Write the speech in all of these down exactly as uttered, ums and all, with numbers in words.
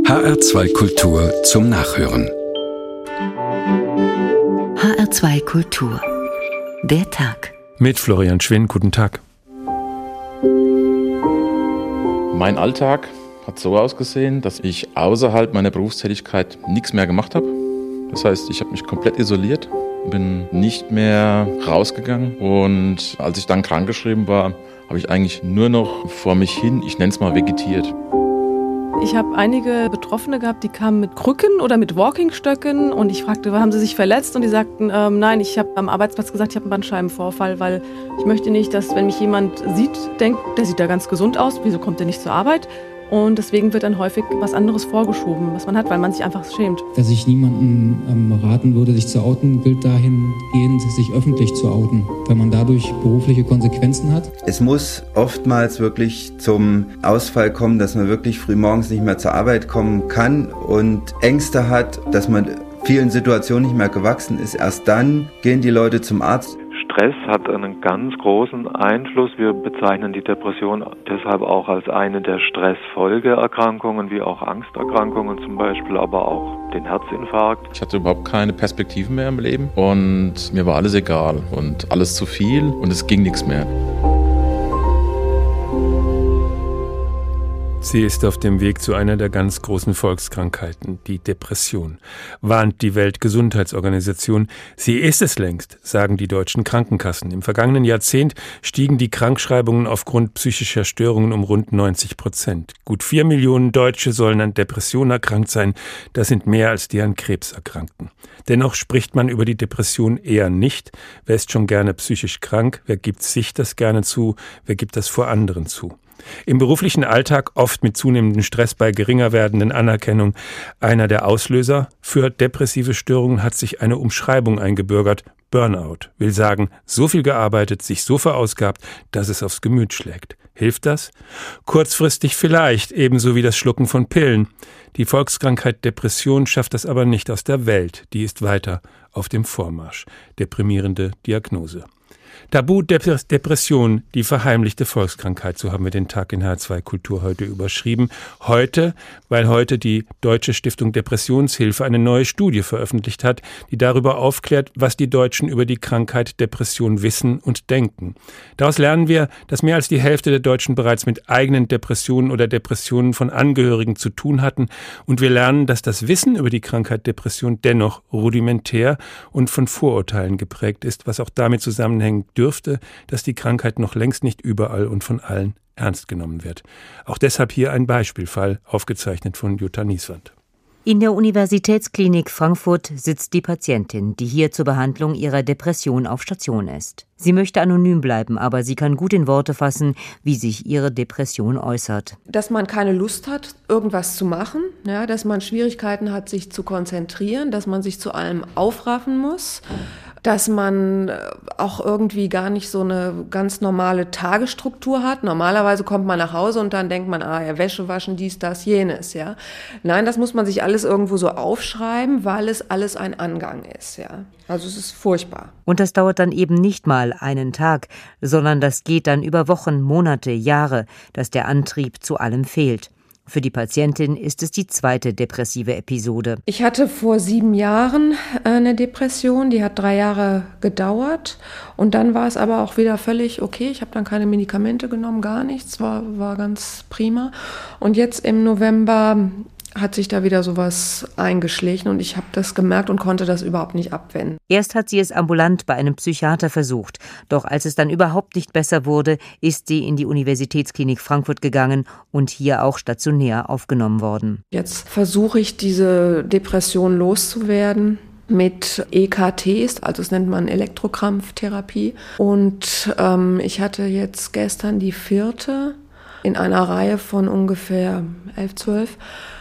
H R zwei Kultur zum Nachhören. H R zwei Kultur. Der Tag. Mit Florian Schwinn, guten Tag. Mein Alltag hat so ausgesehen, dass ich außerhalb meiner Berufstätigkeit nichts mehr gemacht habe. Das heißt, ich habe mich komplett isoliert, bin nicht mehr rausgegangen und als ich dann krankgeschrieben war, habe ich eigentlich nur noch vor mich hin, ich nenne es mal vegetiert. Ich habe einige Betroffene gehabt, die kamen mit Krücken oder mit Walkingstöcken und ich fragte, haben sie sich verletzt? Und die sagten, ähm, nein, ich habe am Arbeitsplatz gesagt, ich habe einen Bandscheibenvorfall, weil ich möchte nicht, dass, wenn mich jemand sieht, denkt, der sieht ja ganz gesund aus, wieso kommt der nicht zur Arbeit? Und deswegen wird dann häufig was anderes vorgeschoben, was man hat, weil man sich einfach schämt. Dass ich niemandem ähm, raten würde, sich zu outen, gilt dahingehend, sich öffentlich zu outen, weil man dadurch berufliche Konsequenzen hat. Es muss oftmals wirklich zum Ausfall kommen, dass man wirklich früh morgens nicht mehr zur Arbeit kommen kann und Ängste hat, dass man vielen Situationen nicht mehr gewachsen ist. Erst dann gehen die Leute zum Arzt. Stress hat einen ganz großen Einfluss. Wir bezeichnen die Depression deshalb auch als eine der Stressfolgeerkrankungen, wie auch Angsterkrankungen zum Beispiel, aber auch den Herzinfarkt. Ich hatte überhaupt keine Perspektiven mehr im Leben und mir war alles egal und alles zu viel und es ging nichts mehr. Sie ist auf dem Weg zu einer der ganz großen Volkskrankheiten, die Depression, warnt die Weltgesundheitsorganisation. Sie ist es längst, sagen die deutschen Krankenkassen. Im vergangenen Jahrzehnt stiegen die Krankschreibungen aufgrund psychischer Störungen um rund neunzig Prozent. Gut vier Millionen Deutsche sollen an Depression erkrankt sein. Das sind mehr als die an Krebs erkrankten. Dennoch spricht man über die Depression eher nicht. Wer ist schon gerne psychisch krank? Wer gibt sich das gerne zu? Wer gibt das vor anderen zu? Im beruflichen Alltag oft mit zunehmendem Stress bei geringer werdenden Anerkennung. Einer der Auslöser für depressive Störungen hat sich eine Umschreibung eingebürgert. Burnout will sagen, so viel gearbeitet, sich so verausgabt, dass es aufs Gemüt schlägt. Hilft das? Kurzfristig vielleicht, ebenso wie das Schlucken von Pillen. Die Volkskrankheit Depression schafft das aber nicht aus der Welt. Die ist weiter auf dem Vormarsch. Deprimierende Diagnose. Tabu Depression, die verheimlichte Volkskrankheit, so haben wir den Tag in H R zwei Kultur heute überschrieben. Heute, weil heute die Deutsche Stiftung Depressionshilfe eine neue Studie veröffentlicht hat, die darüber aufklärt, was die Deutschen über die Krankheit Depression wissen und denken. Daraus lernen wir, dass mehr als die Hälfte der Deutschen bereits mit eigenen Depressionen oder Depressionen von Angehörigen zu tun hatten. Und wir lernen, dass das Wissen über die Krankheit Depression dennoch rudimentär und von Vorurteilen geprägt ist, was auch damit zusammenhängt dürfte, dass die Krankheit noch längst nicht überall und von allen ernst genommen wird. Auch deshalb hier ein Beispielfall, aufgezeichnet von Jutta Nieswand. In der Universitätsklinik Frankfurt sitzt die Patientin, die hier zur Behandlung ihrer Depression auf Station ist. Sie möchte anonym bleiben, aber sie kann gut in Worte fassen, wie sich ihre Depression äußert. Dass man keine Lust hat, irgendwas zu machen, ja, dass man Schwierigkeiten hat, sich zu konzentrieren, dass man sich zu allem aufraffen muss, dass man auch irgendwie gar nicht so eine ganz normale Tagesstruktur hat. Normalerweise kommt man nach Hause und dann denkt man, ah ja, Wäsche waschen, dies, das, jenes, ja. Nein, das muss man sich alles irgendwo so aufschreiben, weil es alles ein Angang ist, ja. Also es ist furchtbar. Und das dauert dann eben nicht mal einen Tag, sondern das geht dann über Wochen, Monate, Jahre, dass der Antrieb zu allem fehlt. Für die Patientin ist es die zweite depressive Episode. Ich hatte vor sieben Jahren eine Depression, die hat drei Jahre gedauert und dann war es aber auch wieder völlig okay. Ich habe dann keine Medikamente genommen, gar nichts, war, war ganz prima. Und jetzt im November hat sich da wieder sowas eingeschlichen und ich habe das gemerkt und konnte das überhaupt nicht abwenden. Erst hat sie es ambulant bei einem Psychiater versucht, doch als es dann überhaupt nicht besser wurde, ist sie in die Universitätsklinik Frankfurt gegangen und hier auch stationär aufgenommen worden. Jetzt versuche ich, diese Depression loszuwerden mit E K Ts, also das nennt man Elektrokrampftherapie. Und ähm, ich hatte jetzt gestern die vierte in einer Reihe von ungefähr elf, zwölf.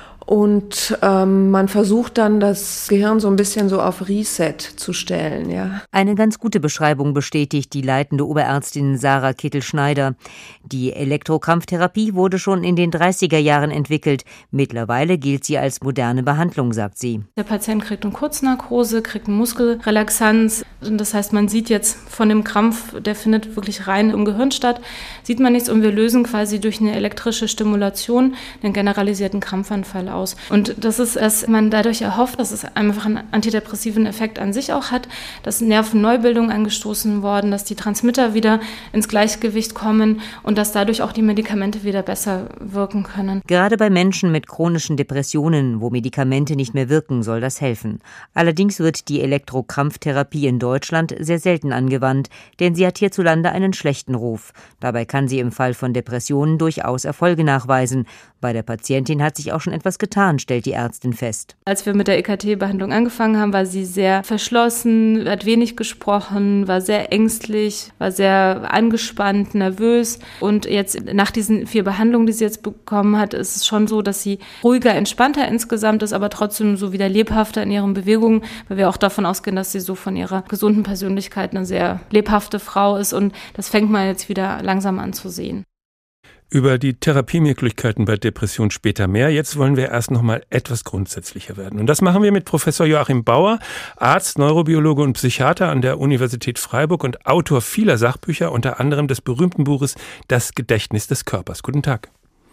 Und ähm, man versucht dann, das Gehirn so ein bisschen so auf Reset zu stellen, ja. Eine ganz gute Beschreibung bestätigt die leitende Oberärztin Sarah Kittel-Schneider. Die Elektrokrampftherapie wurde schon in den dreißiger Jahren entwickelt. Mittlerweile gilt sie als moderne Behandlung, sagt sie. Der Patient kriegt eine Kurznarkose, kriegt eine Muskelrelaxanz. Und das heißt, man sieht jetzt von dem Krampf, der findet wirklich rein im Gehirn statt, sieht man nichts und wir lösen quasi durch eine elektrische Stimulation den generalisierten Krampfanfall aus. Und das ist, dass man dadurch erhofft, dass es einfach einen antidepressiven Effekt an sich auch hat, dass Nervenneubildung angestoßen worden, dass die Transmitter wieder ins Gleichgewicht kommen und dass dadurch auch die Medikamente wieder besser wirken können. Gerade bei Menschen mit chronischen Depressionen, wo Medikamente nicht mehr wirken, soll das helfen. Allerdings wird die Elektrokrampftherapie in Deutschland sehr selten angewandt, denn sie hat hierzulande einen schlechten Ruf. Dabei kann sie im Fall von Depressionen durchaus Erfolge nachweisen. Bei der Patientin hat sich auch schon etwas getan, stellt die Ärztin fest. Als wir mit der E K T-Behandlung angefangen haben, war sie sehr verschlossen, hat wenig gesprochen, war sehr ängstlich, war sehr angespannt, nervös. Und jetzt nach diesen vier Behandlungen, die sie jetzt bekommen hat, ist es schon so, dass sie ruhiger, entspannter insgesamt ist, aber trotzdem so wieder lebhafter in ihren Bewegungen, weil wir auch davon ausgehen, dass sie so von ihrer gesunden Persönlichkeit eine sehr lebhafte Frau ist. Und das fängt man jetzt wieder langsam an zu sehen. Über die Therapiemöglichkeiten bei Depression später mehr. Jetzt wollen wir erst noch mal etwas grundsätzlicher werden. Und das machen wir mit Professor Joachim Bauer, Arzt, Neurobiologe und Psychiater an der Universität Freiburg und Autor vieler Sachbücher, unter anderem des berühmten Buches Das Gedächtnis des Körpers. Guten Tag.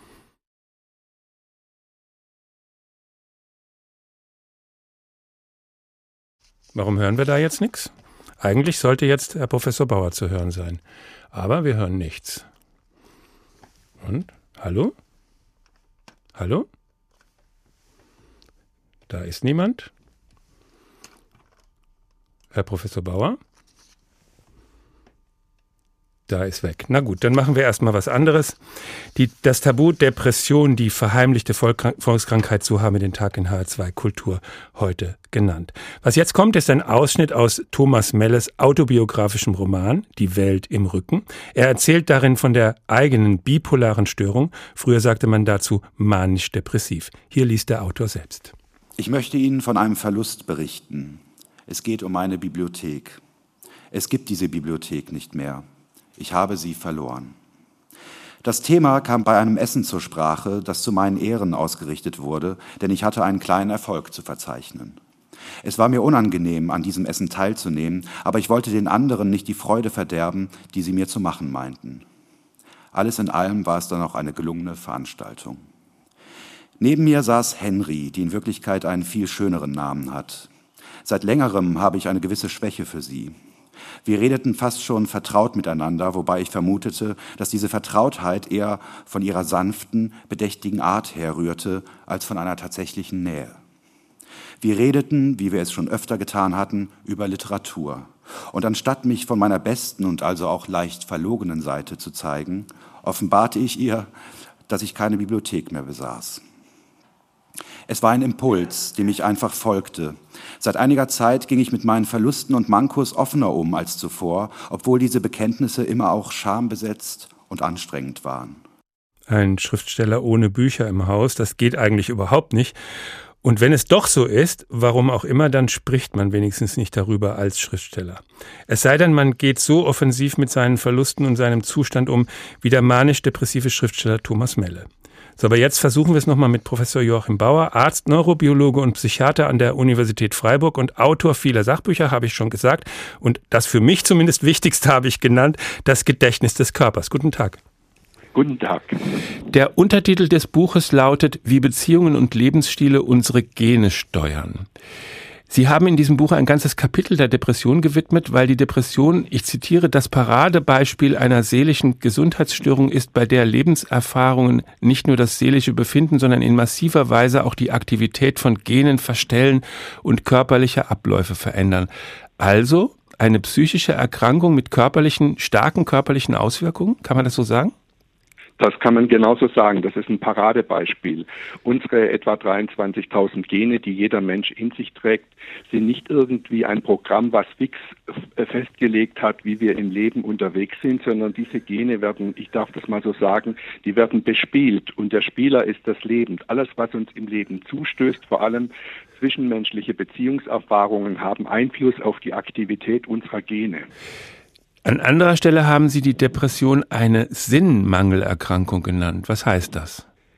Warum hören wir da jetzt nichts? Eigentlich sollte jetzt Herr Professor Bauer zu hören sein. Aber wir hören nichts. Und? Hallo? Hallo? Da ist niemand? Herr Professor Bauer? Da ist weg. Na gut, dann machen wir erstmal was anderes. Die, das Tabu Depression, die verheimlichte Volkskrankheit, so haben wir den Tag in H R zwei Kultur heute genannt. Was jetzt kommt, ist ein Ausschnitt aus Thomas Melles autobiografischem Roman Die Welt im Rücken. Er erzählt darin von der eigenen bipolaren Störung. Früher sagte man dazu manisch-depressiv. Hier liest der Autor selbst. Ich möchte Ihnen von einem Verlust berichten. Es geht um meine Bibliothek. Es gibt diese Bibliothek nicht mehr. Ich habe sie verloren. Das Thema kam bei einem Essen zur Sprache, das zu meinen Ehren ausgerichtet wurde, denn ich hatte einen kleinen Erfolg zu verzeichnen. Es war mir unangenehm, an diesem Essen teilzunehmen, aber ich wollte den anderen nicht die Freude verderben, die sie mir zu machen meinten. Alles in allem war es dann auch eine gelungene Veranstaltung. Neben mir saß Henry, die in Wirklichkeit einen viel schöneren Namen hat. Seit längerem habe ich eine gewisse Schwäche für sie. Wir redeten fast schon vertraut miteinander, wobei ich vermutete, dass diese Vertrautheit eher von ihrer sanften, bedächtigen Art herrührte, als von einer tatsächlichen Nähe. Wir redeten, wie wir es schon öfter getan hatten, über Literatur. Und anstatt mich von meiner besten und also auch leicht verlogenen Seite zu zeigen, offenbarte ich ihr, dass ich keine Bibliothek mehr besaß. Es war ein Impuls, dem ich einfach folgte. Seit einiger Zeit ging ich mit meinen Verlusten und Mankos offener um als zuvor, obwohl diese Bekenntnisse immer auch schambesetzt und anstrengend waren. Ein Schriftsteller ohne Bücher im Haus, das geht eigentlich überhaupt nicht. Und wenn es doch so ist, warum auch immer, dann spricht man wenigstens nicht darüber als Schriftsteller. Es sei denn, man geht so offensiv mit seinen Verlusten und seinem Zustand um, wie der manisch-depressive Schriftsteller Thomas Melle. So, aber jetzt versuchen wir es nochmal mit Professor Joachim Bauer, Arzt, Neurobiologe und Psychiater an der Universität Freiburg und Autor vieler Sachbücher, habe ich schon gesagt. Und das für mich zumindest Wichtigste habe ich genannt, das Gedächtnis des Körpers. Guten Tag. Guten Tag. Der Untertitel des Buches lautet, wie Beziehungen und Lebensstile unsere Gene steuern. Sie haben in diesem Buch ein ganzes Kapitel der Depression gewidmet, weil die Depression, ich zitiere, das Paradebeispiel einer seelischen Gesundheitsstörung ist, bei der Lebenserfahrungen nicht nur das seelische Befinden, sondern in massiver Weise auch die Aktivität von Genen verstellen und körperliche Abläufe verändern. Also eine psychische Erkrankung mit körperlichen, starken körperlichen Auswirkungen, kann man das so sagen? Das kann man genauso sagen. Das ist ein Paradebeispiel. Unsere etwa dreiundzwanzigtausend Gene, die jeder Mensch in sich trägt, sind nicht irgendwie ein Programm, was fix festgelegt hat, wie wir im Leben unterwegs sind, sondern diese Gene werden, ich darf das mal so sagen, die werden bespielt. Und der Spieler ist das Leben. Alles, was uns im Leben zustößt, vor allem zwischenmenschliche Beziehungserfahrungen, haben Einfluss auf die Aktivität unserer Gene. An anderer Stelle haben Sie die Depression eine Sinnmangelerkrankung genannt. Was heißt das?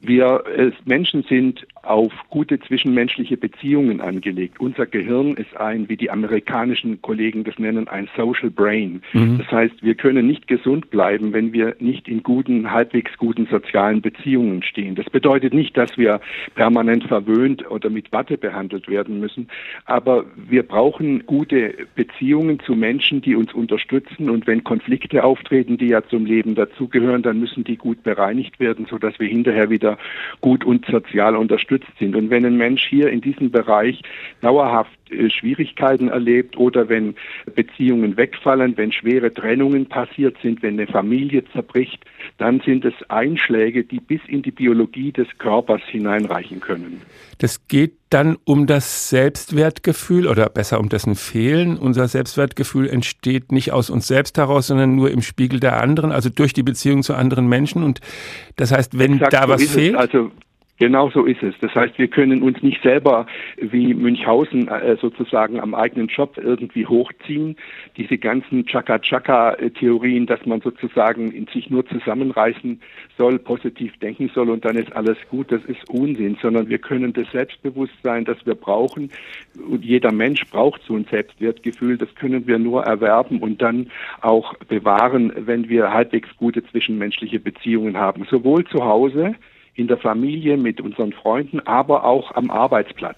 Wir äh, Menschen sind auf gute zwischenmenschliche Beziehungen angelegt. Unser Gehirn ist ein, wie die amerikanischen Kollegen das nennen, ein Social Brain. Mhm. Das heißt, wir können nicht gesund bleiben, wenn wir nicht in guten, halbwegs guten sozialen Beziehungen stehen. Das bedeutet nicht, dass wir permanent verwöhnt oder mit Watte behandelt werden müssen, aber wir brauchen gute Beziehungen zu Menschen, die uns unterstützen, und wenn Konflikte auftreten, die ja zum Leben dazugehören, dann müssen die gut bereinigt werden, sodass wir hinterher wieder gut und sozial unterstützt sind. Und wenn ein Mensch hier in diesem Bereich dauerhaft äh, Schwierigkeiten erlebt oder wenn Beziehungen wegfallen, wenn schwere Trennungen passiert sind, wenn eine Familie zerbricht, dann sind es Einschläge, die bis in die Biologie des Körpers hineinreichen können. Das geht dann um das Selbstwertgefühl oder besser um dessen Fehlen. Unser Selbstwertgefühl entsteht nicht aus uns selbst heraus, sondern nur im Spiegel der anderen, also durch die Beziehung zu anderen Menschen. Und das heißt, wenn Exakt, da so was fehlt... Also Genau so ist es. Das heißt, wir können uns nicht selber wie Münchhausen äh, sozusagen am eigenen Job irgendwie hochziehen. Diese ganzen Chaka-Chaka-Theorien, dass man sozusagen in sich nur zusammenreißen soll, positiv denken soll und dann ist alles gut, das ist Unsinn, sondern wir können das Selbstbewusstsein, das wir brauchen, und jeder Mensch braucht so ein Selbstwertgefühl, das können wir nur erwerben und dann auch bewahren, wenn wir halbwegs gute zwischenmenschliche Beziehungen haben, sowohl zu Hause, in der Familie, mit unseren Freunden, aber auch am Arbeitsplatz.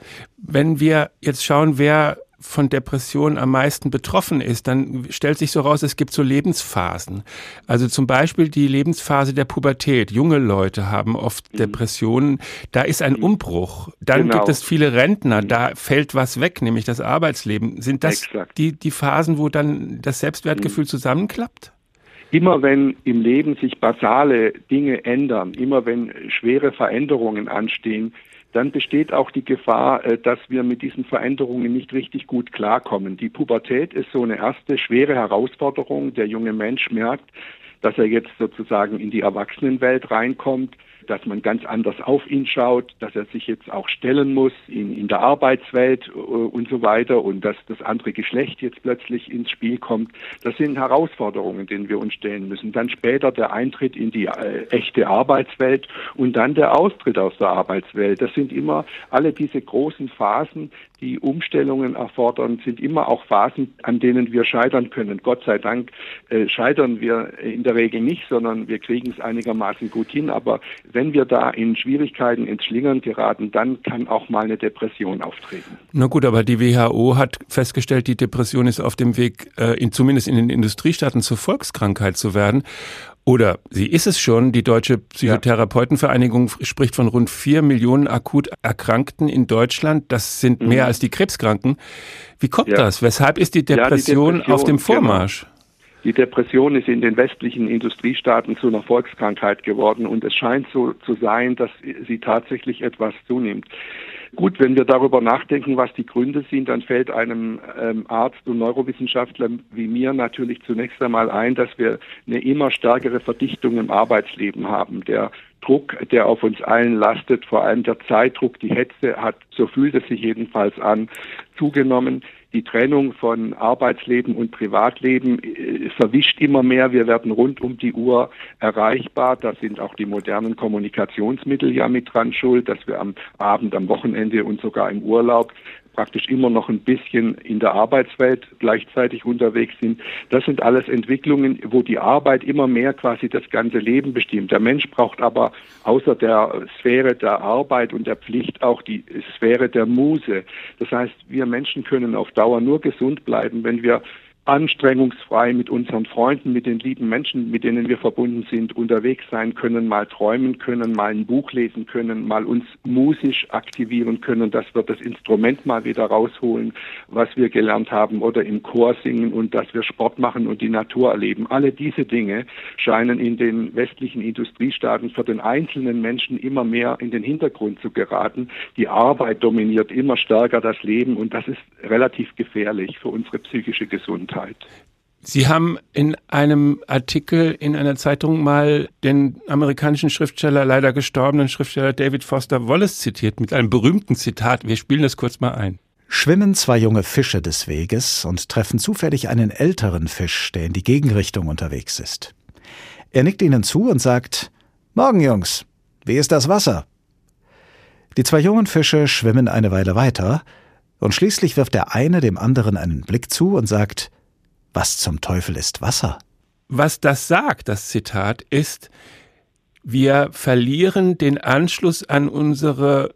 Wenn wir jetzt schauen, wer von Depressionen am meisten betroffen ist, dann stellt sich so raus, es gibt so Lebensphasen. Also zum Beispiel die Lebensphase der Pubertät. Junge Leute haben oft mhm. Depressionen. Da ist ein Umbruch. Dann genau. gibt es viele Rentner. Da fällt was weg, nämlich das Arbeitsleben. Sind das die, die Phasen, wo dann das Selbstwertgefühl mhm. zusammenklappt? Immer wenn im Leben sich basale Dinge ändern, immer wenn schwere Veränderungen anstehen, dann besteht auch die Gefahr, dass wir mit diesen Veränderungen nicht richtig gut klarkommen. Die Pubertät ist so eine erste schwere Herausforderung. Der junge Mensch merkt, dass er jetzt sozusagen in die Erwachsenenwelt reinkommt, dass man ganz anders auf ihn schaut, dass er sich jetzt auch stellen muss in, in der Arbeitswelt und so weiter und dass das andere Geschlecht jetzt plötzlich ins Spiel kommt. Das sind Herausforderungen, denen wir uns stellen müssen. Dann später der Eintritt in die äh, echte Arbeitswelt und dann der Austritt aus der Arbeitswelt. Das sind immer alle diese großen Phasen, die Umstellungen erfordern, sind immer auch Phasen, an denen wir scheitern können. Gott sei Dank äh, scheitern wir in der Regel nicht, sondern wir kriegen es einigermaßen gut hin. Aber wenn wir da in Schwierigkeiten, ins Schlingern geraten, dann kann auch mal eine Depression auftreten. Na gut, aber die W H O hat festgestellt, die Depression ist auf dem Weg, äh, in, zumindest in den Industriestaaten, zur Volkskrankheit zu werden. Oder sie ist es schon. Die Deutsche Psychotherapeutenvereinigung spricht von rund vier Millionen akut Erkrankten in Deutschland. Das sind mhm. mehr als die Krebskranken. Wie kommt ja. das? Weshalb ist die Depression, ja, die Depression auf dem Vormarsch? Genau. Die Depression ist in den westlichen Industriestaaten zu einer Volkskrankheit geworden und es scheint so zu sein, dass sie tatsächlich etwas zunimmt. Gut, wenn wir darüber nachdenken, was die Gründe sind, dann fällt einem ähm, Arzt und Neurowissenschaftler wie mir natürlich zunächst einmal ein, dass wir eine immer stärkere Verdichtung im Arbeitsleben haben. Der Druck, der auf uns allen lastet, vor allem der Zeitdruck, die Hetze hat, so fühlt es sich jedenfalls an, zugenommen. Die Trennung von Arbeitsleben und Privatleben äh, verwischt immer mehr. Wir werden rund um die Uhr erreichbar. Da sind auch die modernen Kommunikationsmittel ja mit dran schuld, dass wir am Abend, am Wochenende und sogar im Urlaub praktisch immer noch ein bisschen in der Arbeitswelt gleichzeitig unterwegs sind. Das sind alles Entwicklungen, wo die Arbeit immer mehr quasi das ganze Leben bestimmt. Der Mensch braucht aber außer der Sphäre der Arbeit und der Pflicht auch die Sphäre der Muse. Das heißt, wir Menschen können auf Dauer nur gesund bleiben, wenn wir anstrengungsfrei mit unseren Freunden, mit den lieben Menschen, mit denen wir verbunden sind, unterwegs sein können, mal träumen können, mal ein Buch lesen können, mal uns musisch aktivieren können, dass wir das Instrument mal wieder rausholen, was wir gelernt haben, oder im Chor singen und dass wir Sport machen und die Natur erleben. Alle diese Dinge scheinen in den westlichen Industriestaaten für den einzelnen Menschen immer mehr in den Hintergrund zu geraten. Die Arbeit dominiert immer stärker das Leben und das ist relativ gefährlich für unsere psychische Gesundheit. Sie haben in einem Artikel in einer Zeitung mal den amerikanischen Schriftsteller, leider gestorbenen Schriftsteller David Foster Wallace zitiert, mit einem berühmten Zitat. Wir spielen das kurz mal ein. Schwimmen zwei junge Fische des Weges und treffen zufällig einen älteren Fisch, der in die Gegenrichtung unterwegs ist. Er nickt ihnen zu und sagt: »Morgen, Jungs. Wie ist das Wasser? Die zwei jungen Fische schwimmen eine Weile weiter und schließlich wirft der eine dem anderen einen Blick zu und sagt: Was zum Teufel ist Wasser? Was das sagt, das Zitat, ist: Wir verlieren den Anschluss an unsere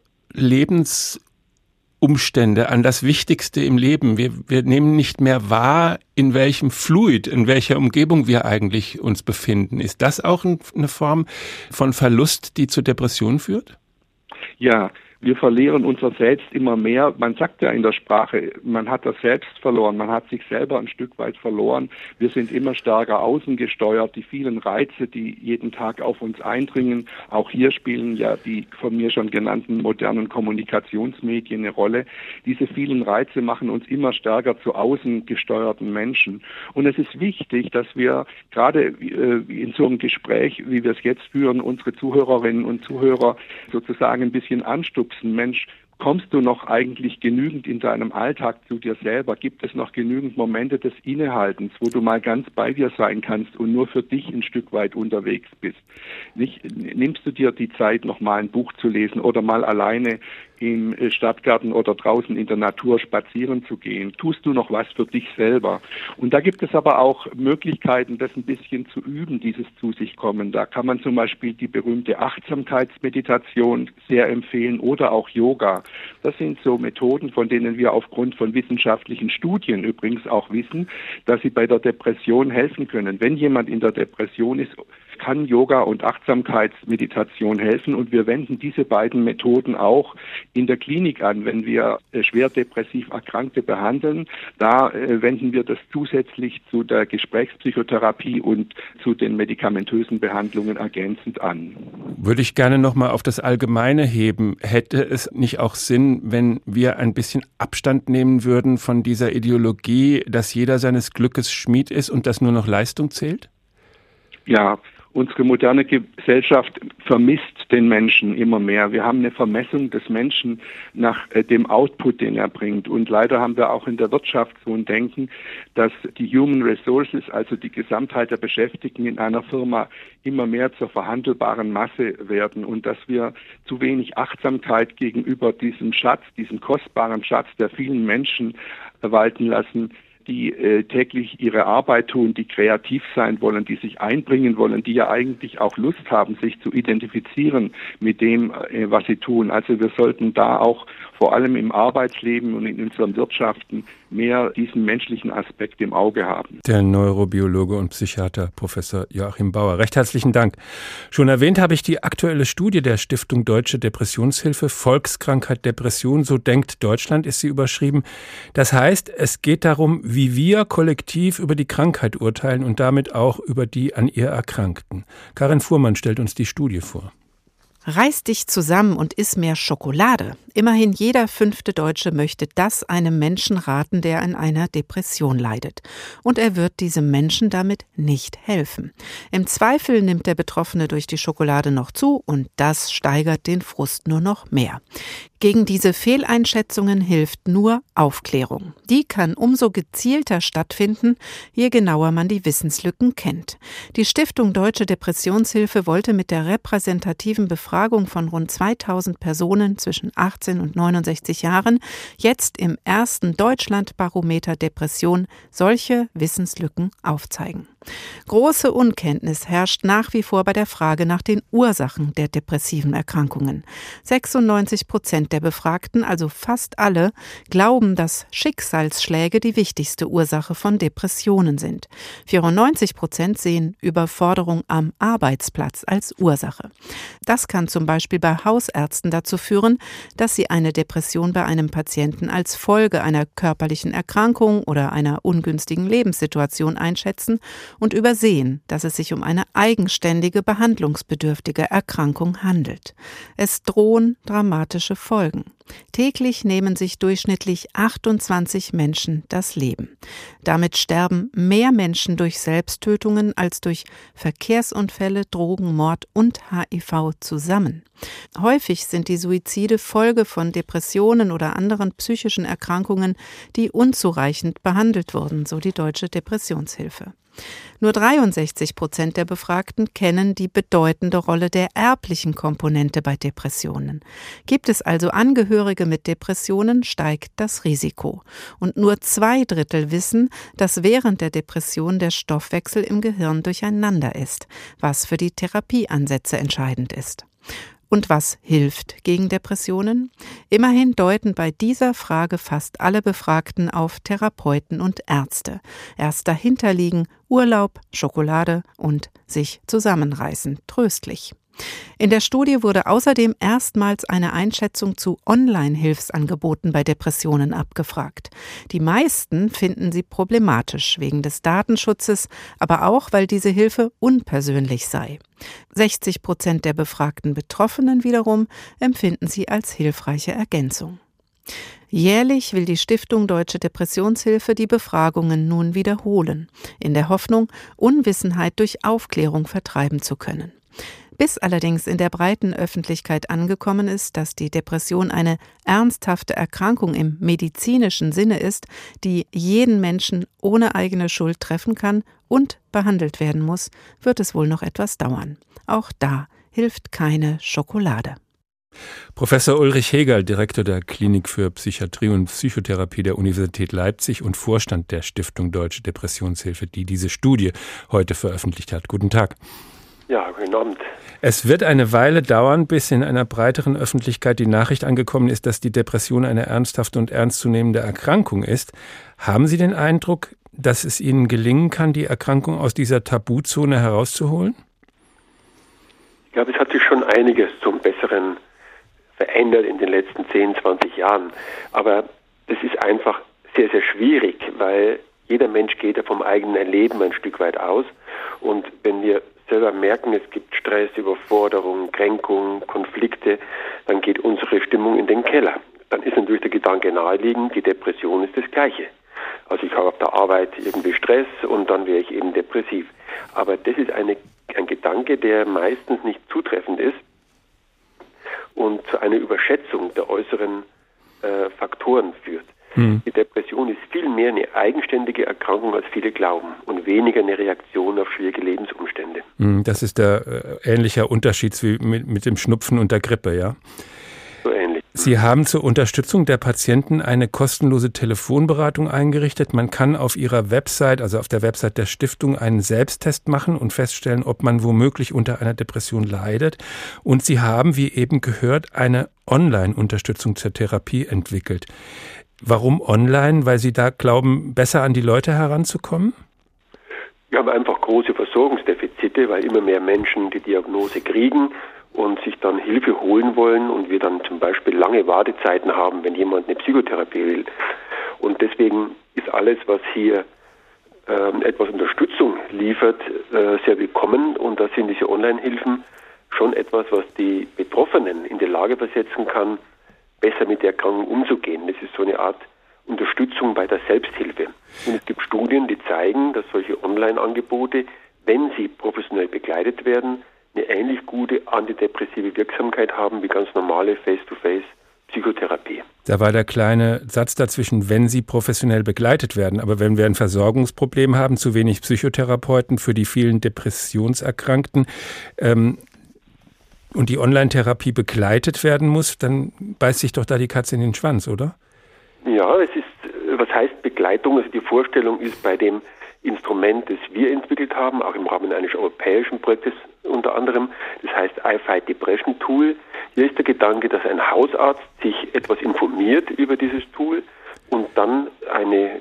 Lebensumstände, an das Wichtigste im Leben. Wir, wir nehmen nicht mehr wahr, in welchem Fluid, in welcher Umgebung wir eigentlich uns befinden. Ist das auch ein, eine Form von Verlust, die zu Depressionen führt? Ja, wir verlieren unser Selbst immer mehr. Man sagt ja in der Sprache, man hat das Selbst verloren, man hat sich selber ein Stück weit verloren. Wir sind immer stärker außen gesteuert. Die vielen Reize, die jeden Tag auf uns eindringen, auch hier spielen ja die von mir schon genannten modernen Kommunikationsmedien eine Rolle. Diese vielen Reize machen uns immer stärker zu außen gesteuerten Menschen. Und es ist wichtig, dass wir gerade in so einem Gespräch, wie wir es jetzt führen, unsere Zuhörerinnen und Zuhörer sozusagen ein bisschen anstupsen. Mensch, kommst du noch eigentlich genügend in deinem Alltag zu dir selber? Gibt es noch genügend Momente des Innehaltens, wo du mal ganz bei dir sein kannst und nur für dich ein Stück weit unterwegs bist? Nicht, nimmst du dir die Zeit, noch mal ein Buch zu lesen oder mal alleine im Stadtgarten oder draußen in der Natur spazieren zu gehen? Tust du noch was für dich selber? Und da gibt es aber auch Möglichkeiten, das ein bisschen zu üben, dieses zu sich kommen. Da kann man zum Beispiel die berühmte Achtsamkeitsmeditation sehr empfehlen oder auch Yoga. Das sind so Methoden, von denen wir aufgrund von wissenschaftlichen Studien übrigens auch wissen, dass sie bei der Depression helfen können. Wenn jemand in der Depression ist, kann Yoga und Achtsamkeitsmeditation helfen, und wir wenden diese beiden Methoden auch in der Klinik an, wenn wir äh, schwer depressiv Erkrankte behandeln. Da äh, wenden wir das zusätzlich zu der Gesprächspsychotherapie und zu den medikamentösen Behandlungen ergänzend an. Würde ich gerne noch mal auf das Allgemeine heben. Hätte es nicht auch Sinn, wenn wir ein bisschen Abstand nehmen würden von dieser Ideologie, dass jeder seines Glückes Schmied ist und dass nur noch Leistung zählt? Ja, unsere moderne Gesellschaft vermisst den Menschen immer mehr. Wir haben eine Vermessung des Menschen nach äh, dem Output, den er bringt. Und leider haben wir auch in der Wirtschaft so ein Denken, dass die Human Resources, also die Gesamtheit der Beschäftigten in einer Firma, immer mehr zur verhandelbaren Masse werden und dass wir zu wenig Achtsamkeit gegenüber diesem Schatz, diesem kostbaren Schatz der vielen Menschen walten lassen, die äh, täglich ihre Arbeit tun, die kreativ sein wollen, die sich einbringen wollen, die ja eigentlich auch Lust haben, sich zu identifizieren mit dem, äh, was sie tun. Also wir sollten da auch vor allem im Arbeitsleben und in unseren Wirtschaften mehr diesen menschlichen Aspekt im Auge haben. Der Neurobiologe und Psychiater Professor Joachim Bauer. Recht herzlichen Dank. Schon erwähnt habe ich die aktuelle Studie der Stiftung Deutsche Depressionshilfe, Volkskrankheit Depression, so denkt Deutschland, ist sie überschrieben. Das heißt, es geht darum, wie wir kollektiv über die Krankheit urteilen und damit auch über die an ihr Erkrankten. Karin Fuhrmann stellt uns die Studie vor. Reiß dich zusammen und iss mehr Schokolade. Immerhin jeder fünfte Deutsche möchte das einem Menschen raten, der an einer Depression leidet. Und er wird diesem Menschen damit nicht helfen. Im Zweifel nimmt der Betroffene durch die Schokolade noch zu und das steigert den Frust nur noch mehr. Gegen diese Fehleinschätzungen hilft nur Aufklärung. Die kann umso gezielter stattfinden, je genauer man die Wissenslücken kennt. Die Stiftung Deutsche Depressionshilfe wollte mit der repräsentativen Befragung von rund zweitausend Personen zwischen achtzehn und neunundsechzig Jahren jetzt im ersten Deutschlandbarometer Depression solche Wissenslücken aufzeigen. Große Unkenntnis herrscht nach wie vor bei der Frage nach den Ursachen der depressiven Erkrankungen. sechsundneunzig Prozent der Befragten, also fast alle, glauben, dass Schicksalsschläge die wichtigste Ursache von Depressionen sind. vierundneunzig Prozent sehen Überforderung am Arbeitsplatz als Ursache. Das kann zum Beispiel bei Hausärzten dazu führen, dass sie eine Depression bei einem Patienten als Folge einer körperlichen Erkrankung oder einer ungünstigen Lebenssituation einschätzen und übersehen, dass es sich um eine eigenständige, behandlungsbedürftige Erkrankung handelt. Es drohen dramatische Folgen. Täglich nehmen sich durchschnittlich achtundzwanzig Menschen das Leben. Damit sterben mehr Menschen durch Selbsttötungen als durch Verkehrsunfälle, Drogenmord und H I V zusammen. Häufig sind die Suizide Folge von Depressionen oder anderen psychischen Erkrankungen, die unzureichend behandelt wurden, so die Deutsche Depressionshilfe. Nur dreiundsechzig Prozent der Befragten kennen die bedeutende Rolle der erblichen Komponente bei Depressionen. Gibt es also Angehörige mit Depressionen, steigt das Risiko. Und nur zwei Drittel wissen, dass während der Depression der Stoffwechsel im Gehirn durcheinander ist, was für die Therapieansätze entscheidend ist. Und was hilft gegen Depressionen? Immerhin deuten bei dieser Frage fast alle Befragten auf Therapeuten und Ärzte. Erst dahinter liegen Urlaub, Schokolade und sich zusammenreißen, tröstlich. In der Studie wurde außerdem erstmals eine Einschätzung zu Online-Hilfsangeboten bei Depressionen abgefragt. Die meisten finden sie problematisch wegen des Datenschutzes, aber auch, weil diese Hilfe unpersönlich sei. sechzig Prozent der befragten Betroffenen wiederum empfinden sie als hilfreiche Ergänzung. Jährlich will die Stiftung Deutsche Depressionshilfe die Befragungen nun wiederholen, in der Hoffnung, Unwissenheit durch Aufklärung vertreiben zu können. Bis allerdings in der breiten Öffentlichkeit angekommen ist, dass die Depression eine ernsthafte Erkrankung im medizinischen Sinne ist, die jeden Menschen ohne eigene Schuld treffen kann und behandelt werden muss, wird es wohl noch etwas dauern. Auch da hilft keine Schokolade. Professor Ulrich Hegerl, Direktor der Klinik für Psychiatrie und Psychotherapie der Universität Leipzig und Vorstand der Stiftung Deutsche Depressionshilfe, die diese Studie heute veröffentlicht hat. Guten Tag. Ja, guten Abend. Es wird eine Weile dauern, bis in einer breiteren Öffentlichkeit die Nachricht angekommen ist, dass die Depression eine ernsthafte und ernstzunehmende Erkrankung ist. Haben Sie den Eindruck, dass es Ihnen gelingen kann, die Erkrankung aus dieser Tabuzone herauszuholen? Ich glaube, es hat sich schon einiges zum Besseren verändert in den letzten zehn, zwanzig Jahren. Aber es ist einfach sehr, sehr schwierig, weil jeder Mensch geht ja vom eigenen Erleben ein Stück weit aus. Und wenn wir selber merken, es gibt Stress, Überforderung, Kränkung, Konflikte, dann geht unsere Stimmung in den Keller. Dann ist natürlich der Gedanke naheliegend, die Depression ist das Gleiche. Also ich habe auf der Arbeit irgendwie Stress und dann wäre ich eben depressiv. Aber das ist eine, ein Gedanke, der meistens nicht zutreffend ist und zu einer Überschätzung der äußeren äh, Faktoren führt. Hm. Die Depression ist viel mehr eine eigenständige Erkrankung, als viele glauben und weniger eine Reaktion auf schwierige Lebensumstände. Das ist der äh, ähnlicher Unterschied wie mit, mit dem Schnupfen und der Grippe, ja? So ähnlich. Sie haben zur Unterstützung der Patienten eine kostenlose Telefonberatung eingerichtet. Man kann auf Ihrer Website, also auf der Website der Stiftung, einen Selbsttest machen und feststellen, ob man womöglich unter einer Depression leidet. Und Sie haben, wie eben gehört, eine Online-Unterstützung zur Therapie entwickelt. Warum online? Weil Sie da glauben, besser an die Leute heranzukommen? Wir haben einfach große Versorgungsdefizite, weil immer mehr Menschen die Diagnose kriegen und sich dann Hilfe holen wollen und wir dann zum Beispiel lange Wartezeiten haben, wenn jemand eine Psychotherapie will. Und deswegen ist alles, was hier äh, etwas Unterstützung liefert, äh, sehr willkommen. Und da sind diese Online-Hilfen schon etwas, was die Betroffenen in die Lage versetzen kann, besser mit der Erkrankung umzugehen. Das ist so eine Art Unterstützung bei der Selbsthilfe. Und es gibt Studien, die zeigen, dass solche Online-Angebote, wenn sie professionell begleitet werden, eine ähnlich gute antidepressive Wirksamkeit haben wie ganz normale Face-to-Face-Psychotherapie. Da war der kleine Satz dazwischen, wenn sie professionell begleitet werden. Aber wenn wir ein Versorgungsproblem haben, zu wenig Psychotherapeuten für die vielen Depressionserkrankten, ähm, und die Online-Therapie begleitet werden muss, dann beißt sich doch da die Katze in den Schwanz, oder? Ja, es ist, was heißt Begleitung? Also die Vorstellung ist bei dem Instrument, das wir entwickelt haben, auch im Rahmen eines europäischen Projektes unter anderem, das heißt iFight Depression Tool. Hier ist der Gedanke, dass ein Hausarzt sich etwas informiert über dieses Tool und dann eine,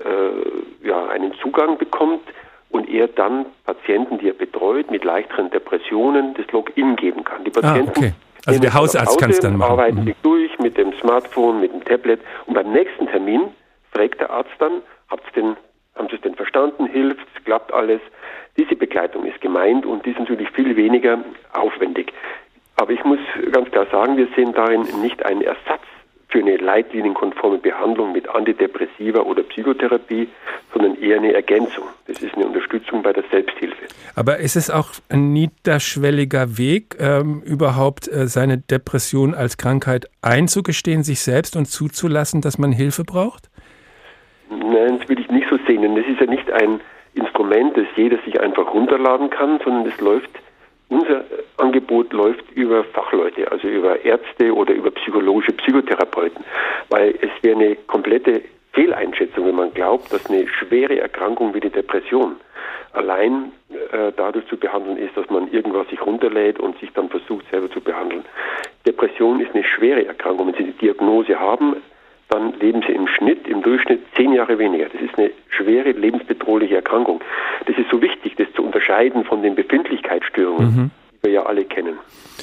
äh, ja, einen Zugang bekommt, und er dann Patienten, die er betreut, mit leichteren Depressionen das Login geben kann. Die Patienten, ah, okay. Also der Hausarzt kann es dann machen. Arbeiten mhm. sich durch mit dem Smartphone, mit dem Tablet und beim nächsten Termin fragt der Arzt dann, habt's denn, haben Sie es denn verstanden, hilft, klappt alles? Diese Begleitung ist gemeint und die ist natürlich viel weniger aufwendig. Aber ich muss ganz klar sagen, wir sehen darin nicht einen Ersatz für eine leitlinienkonforme Behandlung mit Antidepressiva oder Psychotherapie, sondern eher eine Ergänzung. Das ist eine Unterstützung bei der Selbsthilfe. Aber ist es auch ein niederschwelliger Weg, ähm, überhaupt äh, seine Depression als Krankheit einzugestehen, sich selbst und zuzulassen, dass man Hilfe braucht? Nein, das will ich nicht so sehen, denn das ist ja nicht ein Instrument, das jeder sich einfach runterladen kann, sondern es läuft, unser Angebot läuft über Fachleute, also über Ärzte oder über psychologische Psychotherapeuten, weil es wäre eine komplette Fehleinschätzung, wenn man glaubt, dass eine schwere Erkrankung wie die Depression allein äh, dadurch zu behandeln ist, dass man irgendwas sich runterlädt und sich dann versucht, selber zu behandeln. Depression ist eine schwere Erkrankung. Wenn Sie die Diagnose haben, dann leben Sie im Schnitt, im Durchschnitt zehn Jahre weniger. Das ist eine schwere, lebensbedrohliche Erkrankung. Das ist so wichtig, das zu unterscheiden von den Befindlichkeitsstörungen, mhm. die wir ja alle kennen.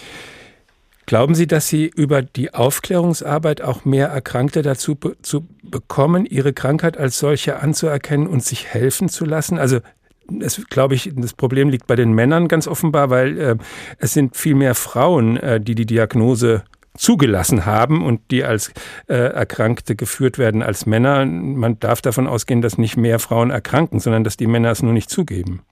Glauben Sie, dass Sie über die Aufklärungsarbeit auch mehr Erkrankte dazu be- zu bekommen, ihre Krankheit als solche anzuerkennen und sich helfen zu lassen? Also es, glaube ich, das Problem liegt bei den Männern ganz offenbar, weil äh, es sind viel mehr Frauen, äh, die die Diagnose zugelassen haben und die als äh, Erkrankte geführt werden als Männer. Man darf davon ausgehen, dass nicht mehr Frauen erkranken, sondern dass die Männer es nur nicht zugeben.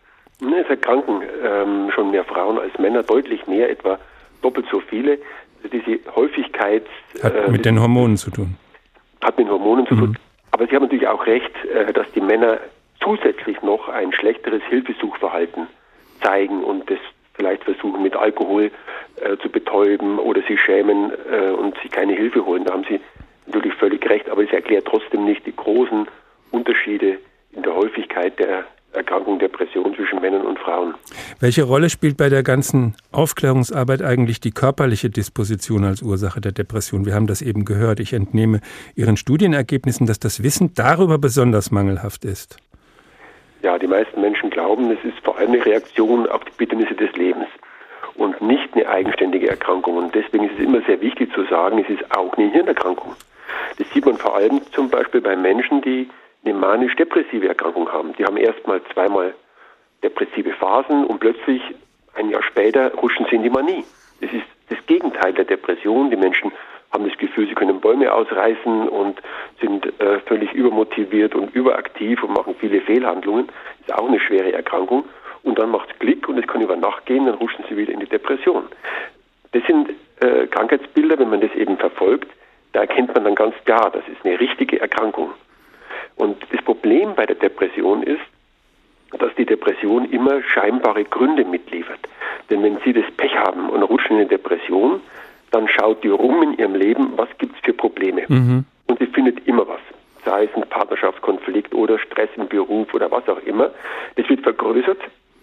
Es erkranken ähm, schon mehr Frauen als Männer, deutlich mehr, etwa doppelt so viele. Also diese Häufigkeit hat äh, mit den Hormonen zu tun. Hat mit den Hormonen zu tun. Mhm. Aber Sie haben natürlich auch recht, äh, dass die Männer zusätzlich noch ein schlechteres Hilfesuchverhalten zeigen und das vielleicht versuchen mit Alkohol äh, zu betäuben oder sich schämen äh, und sich keine Hilfe holen. Da haben Sie natürlich völlig recht, aber es erklärt trotzdem nicht die großen Unterschiede in der Häufigkeit der Erkrankung Depression zwischen Männern und Frauen. Welche Rolle spielt bei der ganzen Aufklärungsarbeit eigentlich die körperliche Disposition als Ursache der Depression? Wir haben das eben gehört. Ich entnehme Ihren Studienergebnissen, dass das Wissen darüber besonders mangelhaft ist. Ja, die meisten Menschen glauben, es ist vor allem eine Reaktion auf die Bitternisse des Lebens und nicht eine eigenständige Erkrankung. Und deswegen ist es immer sehr wichtig zu sagen, es ist auch eine Hirnerkrankung. Das sieht man vor allem zum Beispiel bei Menschen, die eine manisch-depressive Erkrankung haben. Die haben erstmal zweimal depressive Phasen und plötzlich ein Jahr später rutschen sie in die Manie. Das ist das Gegenteil der Depression. Die Menschen haben das Gefühl, sie können Bäume ausreißen und sind äh, völlig übermotiviert und überaktiv und machen viele Fehlhandlungen. Das ist auch eine schwere Erkrankung. Und dann macht es Klick und es kann über Nacht gehen, dann rutschen sie wieder in die Depression. Das sind äh, Krankheitsbilder, wenn man das eben verfolgt, da erkennt man dann ganz klar, das ist eine richtige Erkrankung. Und das Problem bei der Depression ist, dass die Depression immer scheinbare Gründe mitliefert. Denn wenn Sie das Pech haben und rutschen in eine Depression, dann schaut die rum in ihrem Leben, was gibt es für Probleme. Mhm. Und sie findet immer was. Sei es ein Partnerschaftskonflikt oder Stress im Beruf oder was auch immer. Das wird vergrößert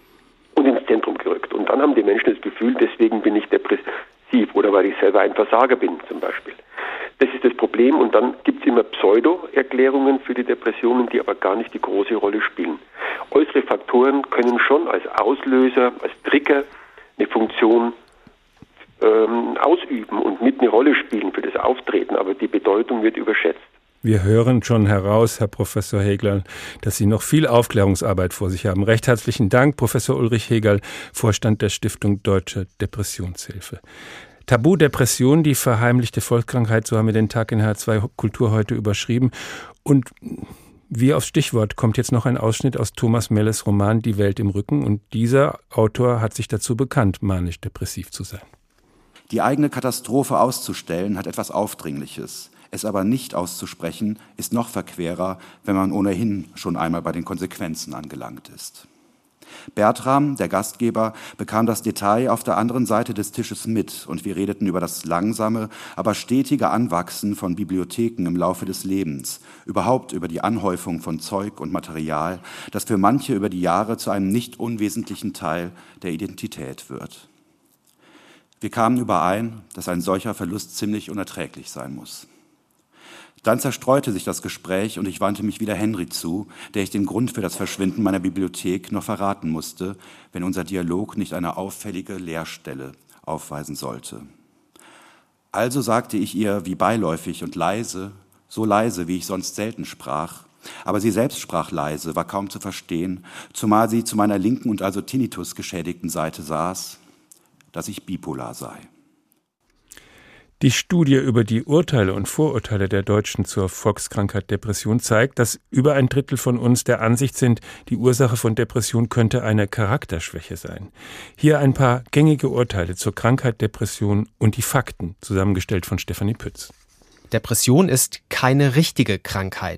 und ins Zentrum gerückt. Und dann haben die Menschen das Gefühl, deswegen bin ich depressiv oder weil ich selber ein Versager bin zum Beispiel. Das ist das Problem und dann gibt es immer Pseudo-Erklärungen für die Depressionen, die aber gar nicht die große Rolle spielen. Äußere Faktoren können schon als Auslöser, als Trigger eine Funktion ähm, ausüben und mit eine Rolle spielen für das Auftreten, aber die Bedeutung wird überschätzt. Wir hören schon heraus, Herr Professor Hegerl, dass Sie noch viel Aufklärungsarbeit vor sich haben. Recht herzlichen Dank, Professor Ulrich Hegerl, Vorstand der Stiftung Deutsche Depressionshilfe. Tabu Depression, die verheimlichte Volkskrankheit, so haben wir den Tag in H R zwei Kultur heute überschrieben. Und wie aufs Stichwort kommt jetzt noch ein Ausschnitt aus Thomas Melles Roman Die Welt im Rücken. Und dieser Autor hat sich dazu bekannt, manisch-depressiv zu sein. Die eigene Katastrophe auszustellen hat etwas Aufdringliches. Es aber nicht auszusprechen, ist noch verquerer, wenn man ohnehin schon einmal bei den Konsequenzen angelangt ist. Bertram, der Gastgeber, bekam das Detail auf der anderen Seite des Tisches mit und wir redeten über das langsame, aber stetige Anwachsen von Bibliotheken im Laufe des Lebens, überhaupt über die Anhäufung von Zeug und Material, das für manche über die Jahre zu einem nicht unwesentlichen Teil der Identität wird. Wir kamen überein, dass ein solcher Verlust ziemlich unerträglich sein muss. Dann zerstreute sich das Gespräch und ich wandte mich wieder Henry zu, der ich den Grund für das Verschwinden meiner Bibliothek noch verraten musste, wenn unser Dialog nicht eine auffällige Leerstelle aufweisen sollte. Also sagte ich ihr wie beiläufig und leise, so leise, wie ich sonst selten sprach, aber sie selbst sprach leise, war kaum zu verstehen, zumal sie zu meiner linken und also Tinnitus geschädigten Seite saß, dass ich bipolar sei. Die Studie über die Urteile und Vorurteile der Deutschen zur Volkskrankheit Depression zeigt, dass über ein Drittel von uns der Ansicht sind, die Ursache von Depression könnte eine Charakterschwäche sein. Hier ein paar gängige Urteile zur Krankheit Depression und die Fakten, zusammengestellt von Stefanie Pütz. Depression ist keine richtige Krankheit.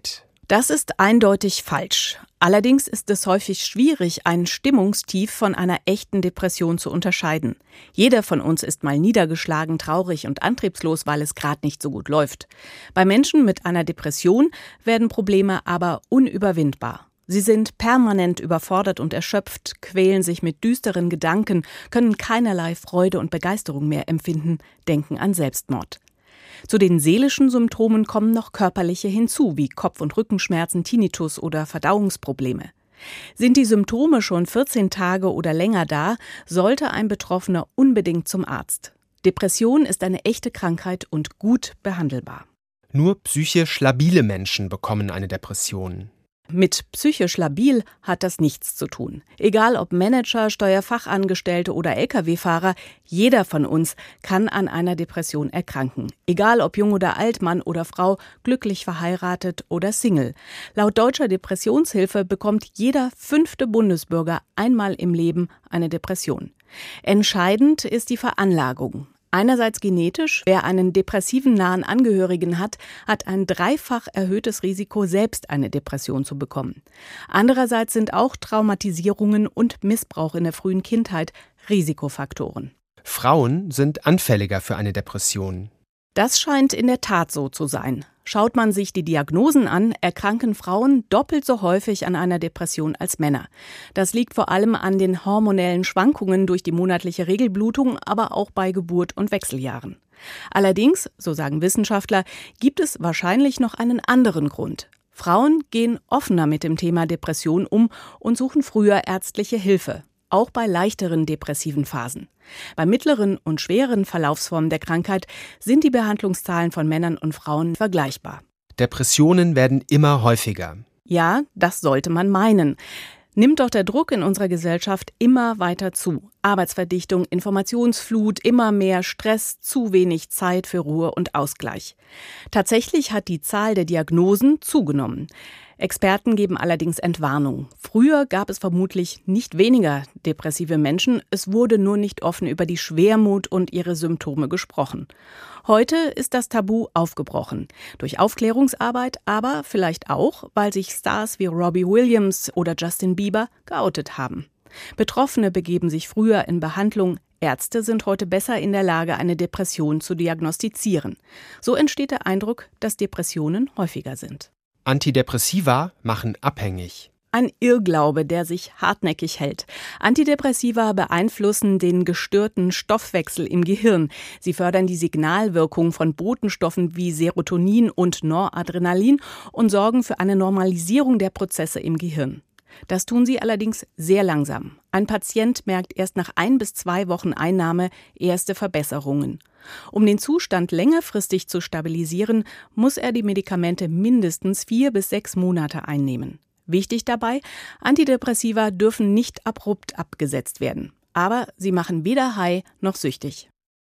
Das ist eindeutig falsch. Allerdings ist es häufig schwierig, ein Stimmungstief von einer echten Depression zu unterscheiden. Jeder von uns ist mal niedergeschlagen, traurig und antriebslos, weil es gerade nicht so gut läuft. Bei Menschen mit einer Depression werden Probleme aber unüberwindbar. Sie sind permanent überfordert und erschöpft, quälen sich mit düsteren Gedanken, können keinerlei Freude und Begeisterung mehr empfinden, denken an Selbstmord. Zu den seelischen Symptomen kommen noch körperliche hinzu, wie Kopf- und Rückenschmerzen, Tinnitus oder Verdauungsprobleme. Sind die Symptome schon vierzehn Tage oder länger da, sollte ein Betroffener unbedingt zum Arzt. Depression ist eine echte Krankheit und gut behandelbar. Nur psychisch labile Menschen bekommen eine Depression. Mit psychisch labil hat das nichts zu tun. Egal ob Manager, Steuerfachangestellte oder L K W-Fahrer, jeder von uns kann an einer Depression erkranken. Egal ob jung oder alt, Mann oder Frau, glücklich verheiratet oder Single. Laut Deutscher Depressionshilfe bekommt jeder fünfte Bundesbürger einmal im Leben eine Depression. Entscheidend ist die Veranlagung. Einerseits genetisch, wer einen depressiven nahen Angehörigen hat, hat ein dreifach erhöhtes Risiko, selbst eine Depression zu bekommen. Andererseits sind auch Traumatisierungen und Missbrauch in der frühen Kindheit Risikofaktoren. Frauen sind anfälliger für eine Depression. Das scheint in der Tat so zu sein. Schaut man sich die Diagnosen an, erkranken Frauen doppelt so häufig an einer Depression als Männer. Das liegt vor allem an den hormonellen Schwankungen durch die monatliche Regelblutung, aber auch bei Geburt und Wechseljahren. Allerdings, so sagen Wissenschaftler, gibt es wahrscheinlich noch einen anderen Grund. Frauen gehen offener mit dem Thema Depression um und suchen früher ärztliche Hilfe. Auch bei leichteren depressiven Phasen. Bei mittleren und schweren Verlaufsformen der Krankheit sind die Behandlungszahlen von Männern und Frauen vergleichbar. Depressionen werden immer häufiger. Ja, das sollte man meinen. Nimmt doch der Druck in unserer Gesellschaft immer weiter zu. Arbeitsverdichtung, Informationsflut, immer mehr Stress, zu wenig Zeit für Ruhe und Ausgleich. Tatsächlich hat die Zahl der Diagnosen zugenommen. Experten geben allerdings Entwarnung. Früher gab es vermutlich nicht weniger depressive Menschen, es wurde nur nicht offen über die Schwermut und ihre Symptome gesprochen. Heute ist das Tabu aufgebrochen. Durch Aufklärungsarbeit, aber vielleicht auch, weil sich Stars wie Robbie Williams oder Justin Bieber geoutet haben. Betroffene begeben sich früher in Behandlung. Ärzte sind heute besser in der Lage, eine Depression zu diagnostizieren. So entsteht der Eindruck, dass Depressionen häufiger sind. Antidepressiva machen abhängig. Ein Irrglaube, der sich hartnäckig hält. Antidepressiva beeinflussen den gestörten Stoffwechsel im Gehirn. Sie fördern die Signalwirkung von Botenstoffen wie Serotonin und Noradrenalin und sorgen für eine Normalisierung der Prozesse im Gehirn. Das tun sie allerdings sehr langsam. Ein Patient merkt erst nach ein bis zwei Wochen Einnahme erste Verbesserungen. Um den Zustand längerfristig zu stabilisieren, muss er die Medikamente mindestens vier bis sechs Monate einnehmen. Wichtig dabei, Antidepressiva dürfen nicht abrupt abgesetzt werden. Aber sie machen weder high noch süchtig.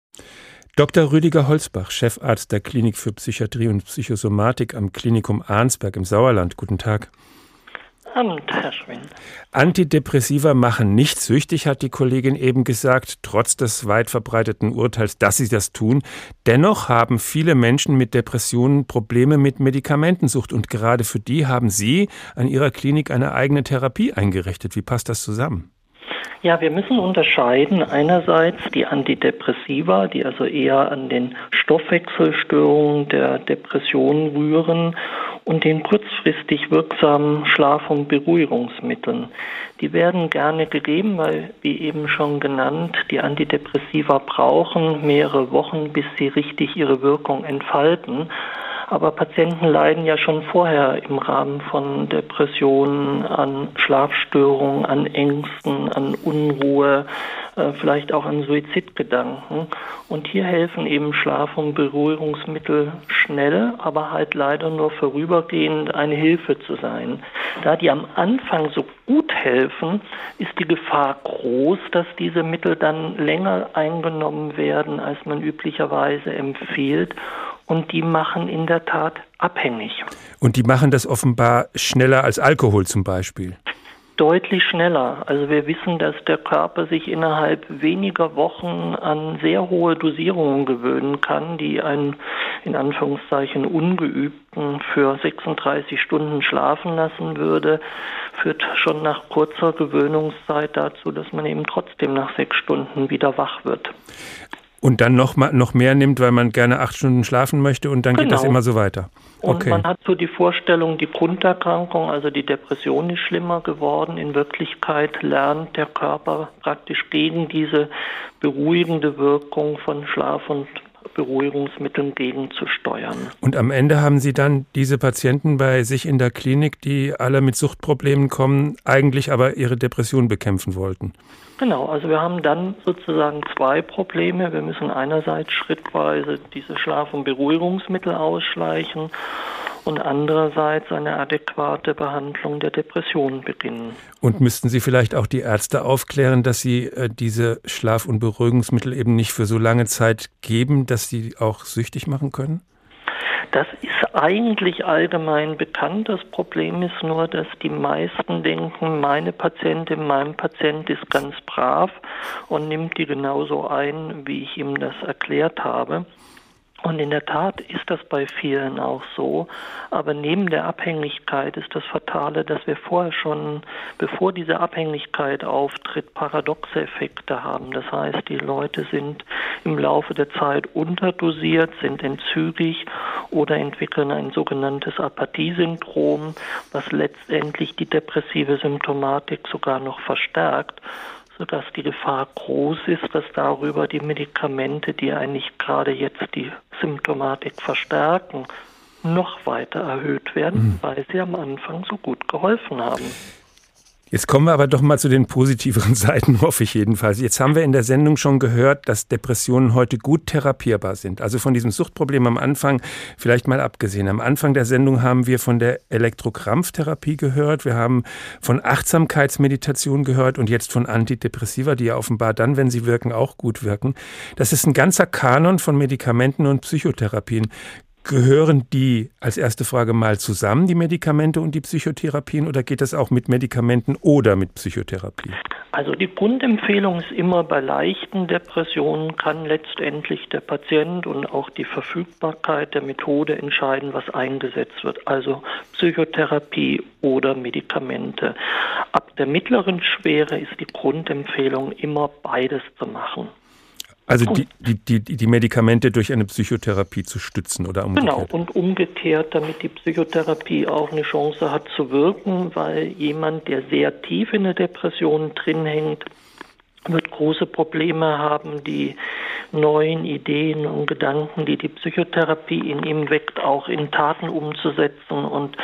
Doktor Rüdiger Holzbach, Chefarzt der Klinik für Psychiatrie und Psychosomatik am Klinikum Arnsberg im Sauerland. Guten Tag. Abend, Herr Schwinn. Antidepressiva machen nicht süchtig, hat die Kollegin eben gesagt, trotz des weit verbreiteten Urteils, dass sie das tun. Dennoch haben viele Menschen mit Depressionen Probleme mit Medikamentensucht und gerade für die haben Sie an Ihrer Klinik eine eigene Therapie eingerichtet. Wie passt das zusammen? Ja, wir müssen unterscheiden einerseits die Antidepressiva, die also eher an den Stoffwechselstörungen der Depression rühren, und den kurzfristig wirksamen Schlaf- und Beruhigungsmitteln. Die werden gerne gegeben, weil, wie eben schon genannt, die Antidepressiva brauchen mehrere Wochen, bis sie richtig ihre Wirkung entfalten. Aber Patienten leiden ja schon vorher im Rahmen von Depressionen an Schlafstörungen, an Ängsten, an Unruhe, äh, vielleicht auch an Suizidgedanken. Und hier helfen eben Schlaf- und Beruhigungsmittel schnell, aber halt leider nur vorübergehend eine Hilfe zu sein. Da die am Anfang so gut helfen, ist die Gefahr groß, dass diese Mittel dann länger eingenommen werden, als man üblicherweise empfiehlt. Und die machen in der Tat abhängig. Und die machen das offenbar schneller als Alkohol zum Beispiel? Deutlich schneller. Also wir wissen, dass der Körper sich innerhalb weniger Wochen an sehr hohe Dosierungen gewöhnen kann, die einen in Anführungszeichen Ungeübten für sechsunddreißig Stunden schlafen lassen würde, führt schon nach kurzer Gewöhnungszeit dazu, dass man eben trotzdem nach sechs Stunden wieder wach wird. Und dann noch, mal, noch mehr nimmt, weil man gerne acht Stunden schlafen möchte und dann genau. geht das immer so weiter. Okay. Und man hat so die Vorstellung, die Grunderkrankung, also die Depression ist schlimmer geworden. In Wirklichkeit lernt der Körper praktisch gegen diese beruhigende Wirkung von Schlaf- und Beruhigungsmitteln gegenzusteuern. Und am Ende haben Sie dann diese Patienten bei sich in der Klinik, die alle mit Suchtproblemen kommen, eigentlich aber ihre Depression bekämpfen wollten? Genau, also wir haben dann sozusagen zwei Probleme. Wir müssen einerseits schrittweise diese Schlaf- und Beruhigungsmittel ausschleichen und andererseits eine adäquate Behandlung der Depression beginnen. Und müssten Sie vielleicht auch die Ärzte aufklären, dass sie äh, diese Schlaf- und Beruhigungsmittel eben nicht für so lange Zeit geben, dass sie auch süchtig machen können? Das ist eigentlich allgemein bekannt. Das Problem ist nur, dass die meisten denken, meine Patientin, mein Patient ist ganz brav und nimmt die genauso ein, wie ich ihm das erklärt habe. Und in der Tat ist das bei vielen auch so. Aber neben der Abhängigkeit ist das Fatale, dass wir vorher schon, bevor diese Abhängigkeit auftritt, paradoxe Effekte haben. Das heißt, die Leute sind im Laufe der Zeit unterdosiert, sind entzügig oder entwickeln ein sogenanntes Apathiesyndrom, was letztendlich die depressive Symptomatik sogar noch verstärkt, sodass die Gefahr groß ist, dass darüber die Medikamente, die eigentlich gerade jetzt die Symptomatik verstärken, noch weiter erhöht werden, mhm. weil sie am Anfang so gut geholfen haben. Jetzt kommen wir aber doch mal zu den positiveren Seiten, hoffe ich jedenfalls. Jetzt haben wir in der Sendung schon gehört, dass Depressionen heute gut therapierbar sind. Also von diesem Suchtproblem am Anfang vielleicht mal abgesehen. Am Anfang der Sendung haben wir von der Elektrokrampftherapie gehört. Wir haben von Achtsamkeitsmeditation gehört und jetzt von Antidepressiva, die ja offenbar dann, wenn sie wirken, auch gut wirken. Das ist ein ganzer Kanon von Medikamenten und Psychotherapien. Gehören die als erste Frage mal zusammen, die Medikamente und die Psychotherapien, oder geht das auch mit Medikamenten oder mit Psychotherapie? Also die Grundempfehlung ist immer, bei leichten Depressionen kann letztendlich der Patient und auch die Verfügbarkeit der Methode entscheiden, was eingesetzt wird. Also Psychotherapie oder Medikamente. Ab der mittleren Schwere ist die Grundempfehlung immer beides zu machen. Also die, die, die, die Medikamente durch eine Psychotherapie zu stützen oder umgekehrt? Genau, und umgekehrt, damit die Psychotherapie auch eine Chance hat zu wirken, weil jemand, der sehr tief in der Depression drin hängt, wird große Probleme haben, die neuen Ideen und Gedanken, die die Psychotherapie in ihm weckt, auch in Taten umzusetzen und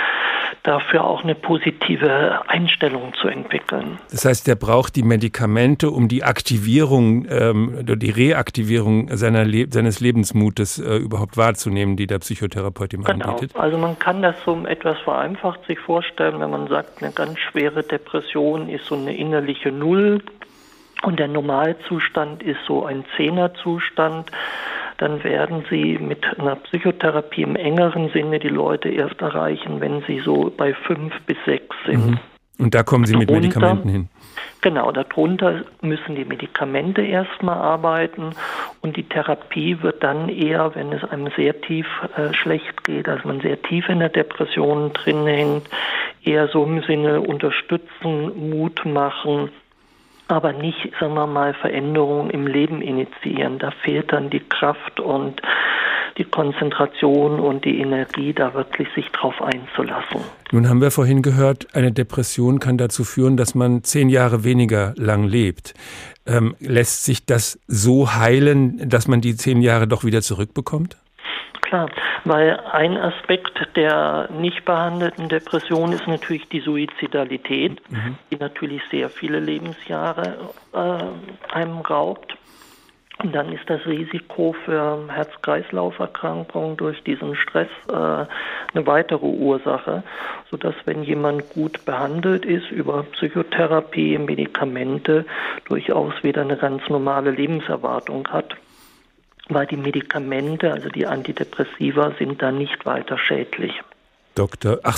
dafür auch eine positive Einstellung zu entwickeln. Das heißt, der braucht die Medikamente, um die Aktivierung, ähm, die Reaktivierung seiner Le- seines Lebensmutes äh, überhaupt wahrzunehmen, die der Psychotherapeut ihm genau. anbietet? Also man kann das so etwas vereinfacht sich vorstellen, wenn man sagt, eine ganz schwere Depression ist so eine innerliche Null und der Normalzustand ist so ein Zehnerzustand. Dann werden Sie mit einer Psychotherapie im engeren Sinne die Leute erst erreichen, wenn sie so bei fünf bis sechs sind. Mhm. Und da kommen Sie mit darunter, Medikamenten hin? Genau, darunter müssen die Medikamente erstmal arbeiten und die Therapie wird dann eher, wenn es einem sehr tief äh, schlecht geht, also man sehr tief in der Depression drin hängt, eher so im Sinne unterstützen, Mut machen, aber nicht, sagen wir mal, Veränderungen im Leben initiieren. Da fehlt dann die Kraft und die Konzentration und die Energie, da wirklich sich drauf einzulassen. Nun haben wir vorhin gehört, eine Depression kann dazu führen, dass man zehn Jahre weniger lang lebt. Ähm, lässt sich das so heilen, dass man die zehn Jahre doch wieder zurückbekommt? Klar, weil ein Aspekt der nicht behandelten Depression ist natürlich die Suizidalität, mhm. die natürlich sehr viele Lebensjahre äh, einem raubt. Und dann ist das Risiko für Herz-Kreislauf-Erkrankungen durch diesen Stress äh, eine weitere Ursache, sodass, wenn jemand gut behandelt ist über Psychotherapie, Medikamente, durchaus wieder eine ganz normale Lebenserwartung hat. Weil die Medikamente, also die Antidepressiva, sind da nicht weiter schädlich. Doktor, ach so,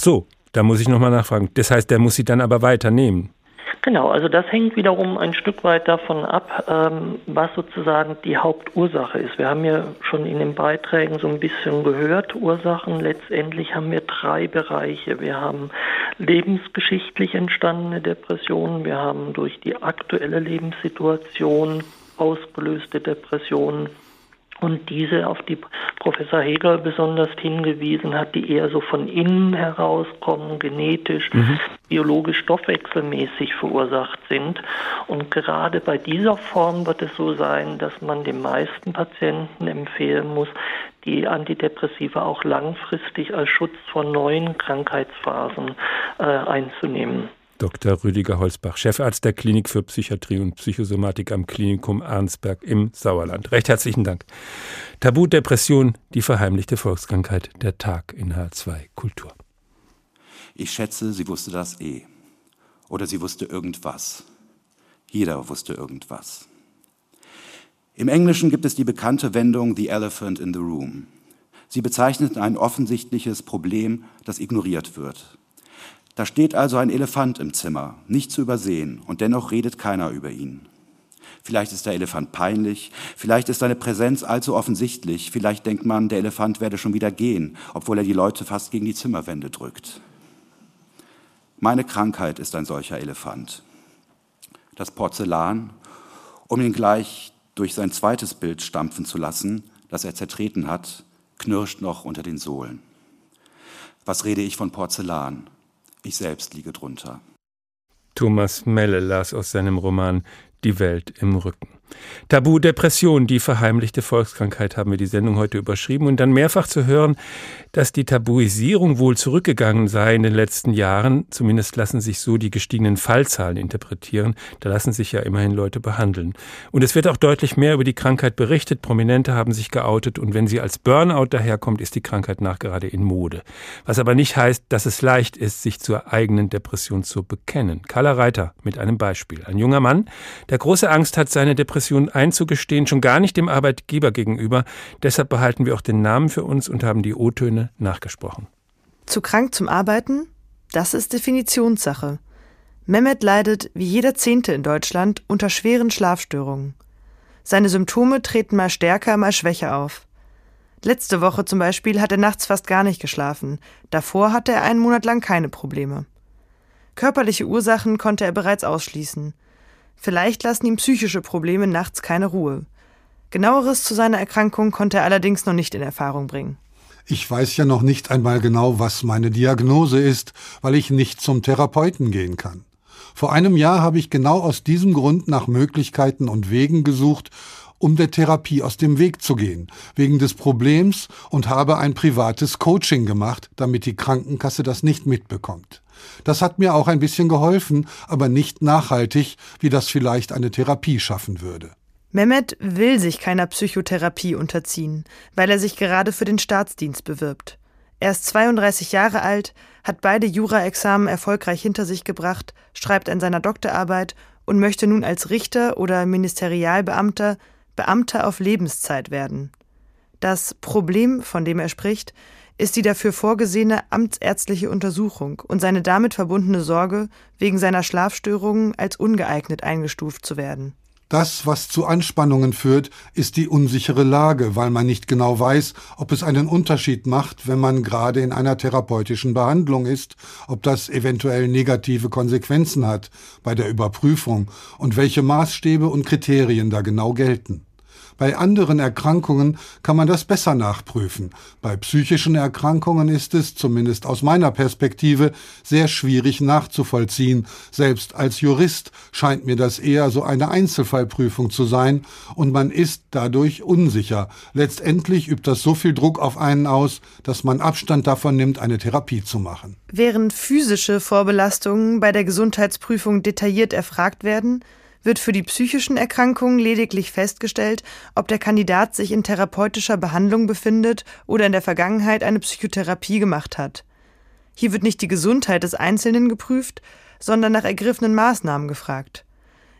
Da muss ich nochmal nachfragen. Das heißt, der muss sie dann aber weiternehmen. Genau, also das hängt wiederum ein Stück weit davon ab, ähm, was sozusagen die Hauptursache ist. Wir haben ja schon in den Beiträgen so ein bisschen gehört, Ursachen. Letztendlich haben wir drei Bereiche. Wir haben lebensgeschichtlich entstandene Depressionen, wir haben durch die aktuelle Lebenssituation ausgelöste Depressionen. Und diese, auf die Professor Hegel besonders hingewiesen hat, die eher so von innen herauskommen, genetisch, mhm. biologisch, stoffwechselmäßig verursacht sind. Und gerade bei dieser Form wird es so sein, dass man den meisten Patienten empfehlen muss, die Antidepressiva auch langfristig als Schutz vor neuen Krankheitsphasen äh, einzunehmen. Doktor Rüdiger Holzbach, Chefarzt der Klinik für Psychiatrie und Psychosomatik am Klinikum Arnsberg im Sauerland. Recht herzlichen Dank. Tabu Depression, die verheimlichte Volkskrankheit, der Tag in H zwei Kultur. Ich schätze, sie wusste das eh. Oder sie wusste irgendwas. Jeder wusste irgendwas. Im Englischen gibt es die bekannte Wendung The Elephant in the Room. Sie bezeichnet ein offensichtliches Problem, das ignoriert wird. Da steht also ein Elefant im Zimmer, nicht zu übersehen, und dennoch redet keiner über ihn. Vielleicht ist der Elefant peinlich, vielleicht ist seine Präsenz allzu offensichtlich, vielleicht denkt man, der Elefant werde schon wieder gehen, obwohl er die Leute fast gegen die Zimmerwände drückt. Meine Krankheit ist ein solcher Elefant. Das Porzellan, um ihn gleich durch sein zweites Bild stampfen zu lassen, das er zertreten hat, knirscht noch unter den Sohlen. Was rede ich von Porzellan? Ich selbst liege drunter. Thomas Melle las aus seinem Roman Die Welt im Rücken. Tabu Depression, die verheimlichte Volkskrankheit, haben wir die Sendung heute überschrieben. Und dann mehrfach zu hören, dass die Tabuisierung wohl zurückgegangen sei in den letzten Jahren. Zumindest lassen sich so die gestiegenen Fallzahlen interpretieren. Da lassen sich ja immerhin Leute behandeln. Und es wird auch deutlich mehr über die Krankheit berichtet. Prominente haben sich geoutet. Und wenn sie als Burnout daherkommt, ist die Krankheit nachgerade in Mode. Was aber nicht heißt, dass es leicht ist, sich zur eigenen Depression zu bekennen. Carla Reiter mit einem Beispiel. Ein junger Mann, der große Angst hat, seine Depression einzugestehen, schon gar nicht dem Arbeitgeber gegenüber. Deshalb behalten wir auch den Namen für uns und haben die O-Töne nachgesprochen. Zu krank zum Arbeiten? Das ist Definitionssache. Mehmet leidet, wie jeder Zehnte in Deutschland, unter schweren Schlafstörungen. Seine Symptome treten mal stärker, mal schwächer auf. Letzte Woche zum Beispiel hat er nachts fast gar nicht geschlafen. Davor hatte er einen Monat lang keine Probleme. Körperliche Ursachen konnte er bereits ausschließen. Vielleicht lassen ihm psychische Probleme nachts keine Ruhe. Genaueres zu seiner Erkrankung konnte er allerdings noch nicht in Erfahrung bringen. Ich weiß ja noch nicht einmal genau, was meine Diagnose ist, weil ich nicht zum Therapeuten gehen kann. Vor einem Jahr habe ich genau aus diesem Grund nach Möglichkeiten und Wegen gesucht, um der Therapie aus dem Weg zu gehen, wegen des Problems, und habe ein privates Coaching gemacht, damit die Krankenkasse das nicht mitbekommt. Das hat mir auch ein bisschen geholfen, aber nicht nachhaltig, wie das vielleicht eine Therapie schaffen würde. Mehmet will sich keiner Psychotherapie unterziehen, weil er sich gerade für den Staatsdienst bewirbt. Er ist zweiunddreißig Jahre alt, hat beide Jura-Examen erfolgreich hinter sich gebracht, schreibt an seiner Doktorarbeit und möchte nun als Richter oder Ministerialbeamter Beamter auf Lebenszeit werden. Das Problem, von dem er spricht, ist die dafür vorgesehene amtsärztliche Untersuchung und seine damit verbundene Sorge, wegen seiner Schlafstörungen als ungeeignet eingestuft zu werden. Das, was zu Anspannungen führt, ist die unsichere Lage, weil man nicht genau weiß, ob es einen Unterschied macht, wenn man gerade in einer therapeutischen Behandlung ist, ob das eventuell negative Konsequenzen hat bei der Überprüfung und welche Maßstäbe und Kriterien da genau gelten. Bei anderen Erkrankungen kann man das besser nachprüfen. Bei psychischen Erkrankungen ist es, zumindest aus meiner Perspektive, sehr schwierig nachzuvollziehen. Selbst als Jurist scheint mir das eher so eine Einzelfallprüfung zu sein und man ist dadurch unsicher. Letztendlich übt das so viel Druck auf einen aus, dass man Abstand davon nimmt, eine Therapie zu machen. Während physische Vorbelastungen bei der Gesundheitsprüfung detailliert erfragt werden, wird für die psychischen Erkrankungen lediglich festgestellt, ob der Kandidat sich in therapeutischer Behandlung befindet oder in der Vergangenheit eine Psychotherapie gemacht hat. Hier wird nicht die Gesundheit des Einzelnen geprüft, sondern nach ergriffenen Maßnahmen gefragt.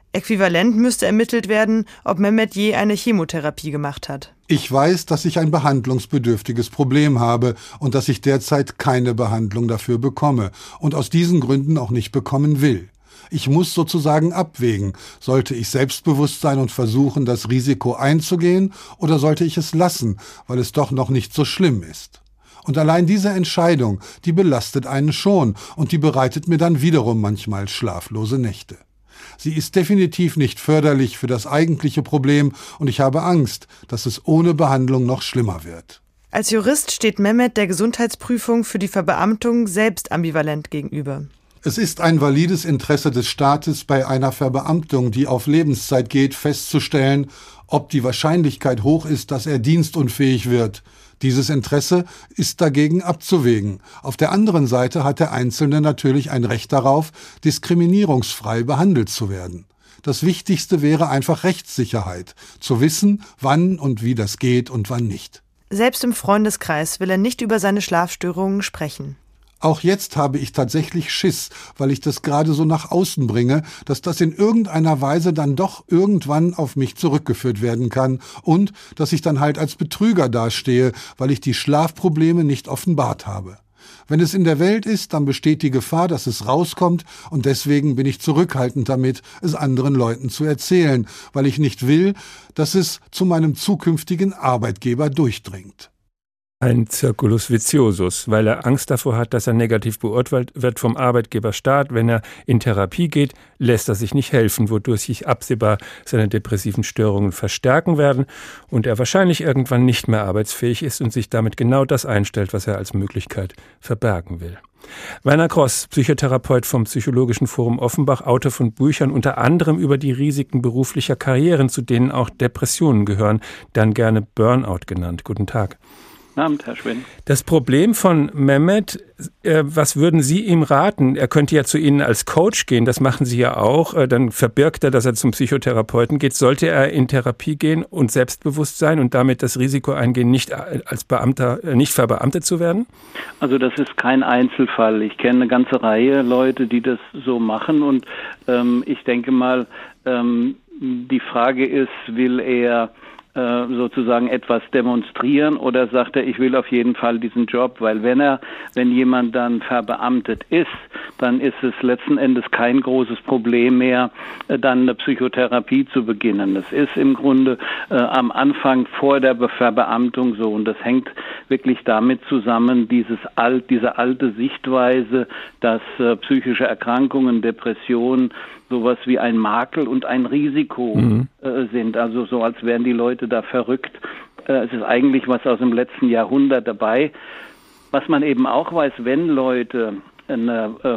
Äquivalent müsste ermittelt werden, ob Mehmet je eine Chemotherapie gemacht hat. Ich weiß, dass ich ein behandlungsbedürftiges Problem habe und dass ich derzeit keine Behandlung dafür bekomme und aus diesen Gründen auch nicht bekommen will. Ich muss sozusagen abwägen, sollte ich selbstbewusst sein und versuchen, das Risiko einzugehen, oder sollte ich es lassen, weil es doch noch nicht so schlimm ist. Und allein diese Entscheidung, die belastet einen schon und die bereitet mir dann wiederum manchmal schlaflose Nächte. Sie ist definitiv nicht förderlich für das eigentliche Problem und ich habe Angst, dass es ohne Behandlung noch schlimmer wird. Als Jurist steht Mehmet der Gesundheitsprüfung für die Verbeamtung selbst ambivalent gegenüber. Es ist ein valides Interesse des Staates, bei einer Verbeamtung, die auf Lebenszeit geht, festzustellen, ob die Wahrscheinlichkeit hoch ist, dass er dienstunfähig wird. Dieses Interesse ist dagegen abzuwägen. Auf der anderen Seite hat der Einzelne natürlich ein Recht darauf, diskriminierungsfrei behandelt zu werden. Das Wichtigste wäre einfach Rechtssicherheit, zu wissen, wann und wie das geht und wann nicht. Selbst im Freundeskreis will er nicht über seine Schlafstörungen sprechen. Auch jetzt habe ich tatsächlich Schiss, weil ich das gerade so nach außen bringe, dass das in irgendeiner Weise dann doch irgendwann auf mich zurückgeführt werden kann und dass ich dann halt als Betrüger dastehe, weil ich die Schlafprobleme nicht offenbart habe. Wenn es in der Welt ist, dann besteht die Gefahr, dass es rauskommt und deswegen bin ich zurückhaltend damit, es anderen Leuten zu erzählen, weil ich nicht will, dass es zu meinem zukünftigen Arbeitgeber durchdringt. Ein Circulus viciosus, weil er Angst davor hat, dass er negativ beurteilt wird vom Arbeitgeberstaat. Wenn er in Therapie geht, lässt er sich nicht helfen, wodurch sich absehbar seine depressiven Störungen verstärken werden und er wahrscheinlich irgendwann nicht mehr arbeitsfähig ist und sich damit genau das einstellt, was er als Möglichkeit verbergen will. Werner Gross, Psychotherapeut vom Psychologischen Forum Offenbach, Autor von Büchern unter anderem über die Risiken beruflicher Karrieren, zu denen auch Depressionen gehören, dann gerne Burnout genannt. Guten Tag. Guten Abend, Herr Schwinn. Das Problem von Mehmet, äh, was würden Sie ihm raten? Er könnte ja zu Ihnen als Coach gehen, das machen Sie ja auch. Äh, dann verbirgt er, dass er zum Psychotherapeuten geht. Sollte er in Therapie gehen und selbstbewusst sein und damit das Risiko eingehen, nicht als Beamter, äh, nicht verbeamtet zu werden? Also das ist kein Einzelfall. Ich kenne eine ganze Reihe Leute, die das so machen und ähm, ich denke mal, ähm, die Frage ist, will er sozusagen etwas demonstrieren oder sagt er, ich will auf jeden Fall diesen Job, weil wenn er, wenn jemand dann verbeamtet ist, dann ist es letzten Endes kein großes Problem mehr, dann eine Psychotherapie zu beginnen. Das ist im Grunde äh, am Anfang vor der Verbeamtung so und das hängt wirklich damit zusammen, dieses alt, diese alte Sichtweise, dass äh, psychische Erkrankungen, Depressionen sowas wie ein Makel und ein Risiko mhm. äh, sind. Also so, als wären die Leute da verrückt. Äh, es ist eigentlich was aus dem letzten Jahrhundert dabei. Was man eben auch weiß, wenn Leute eine äh,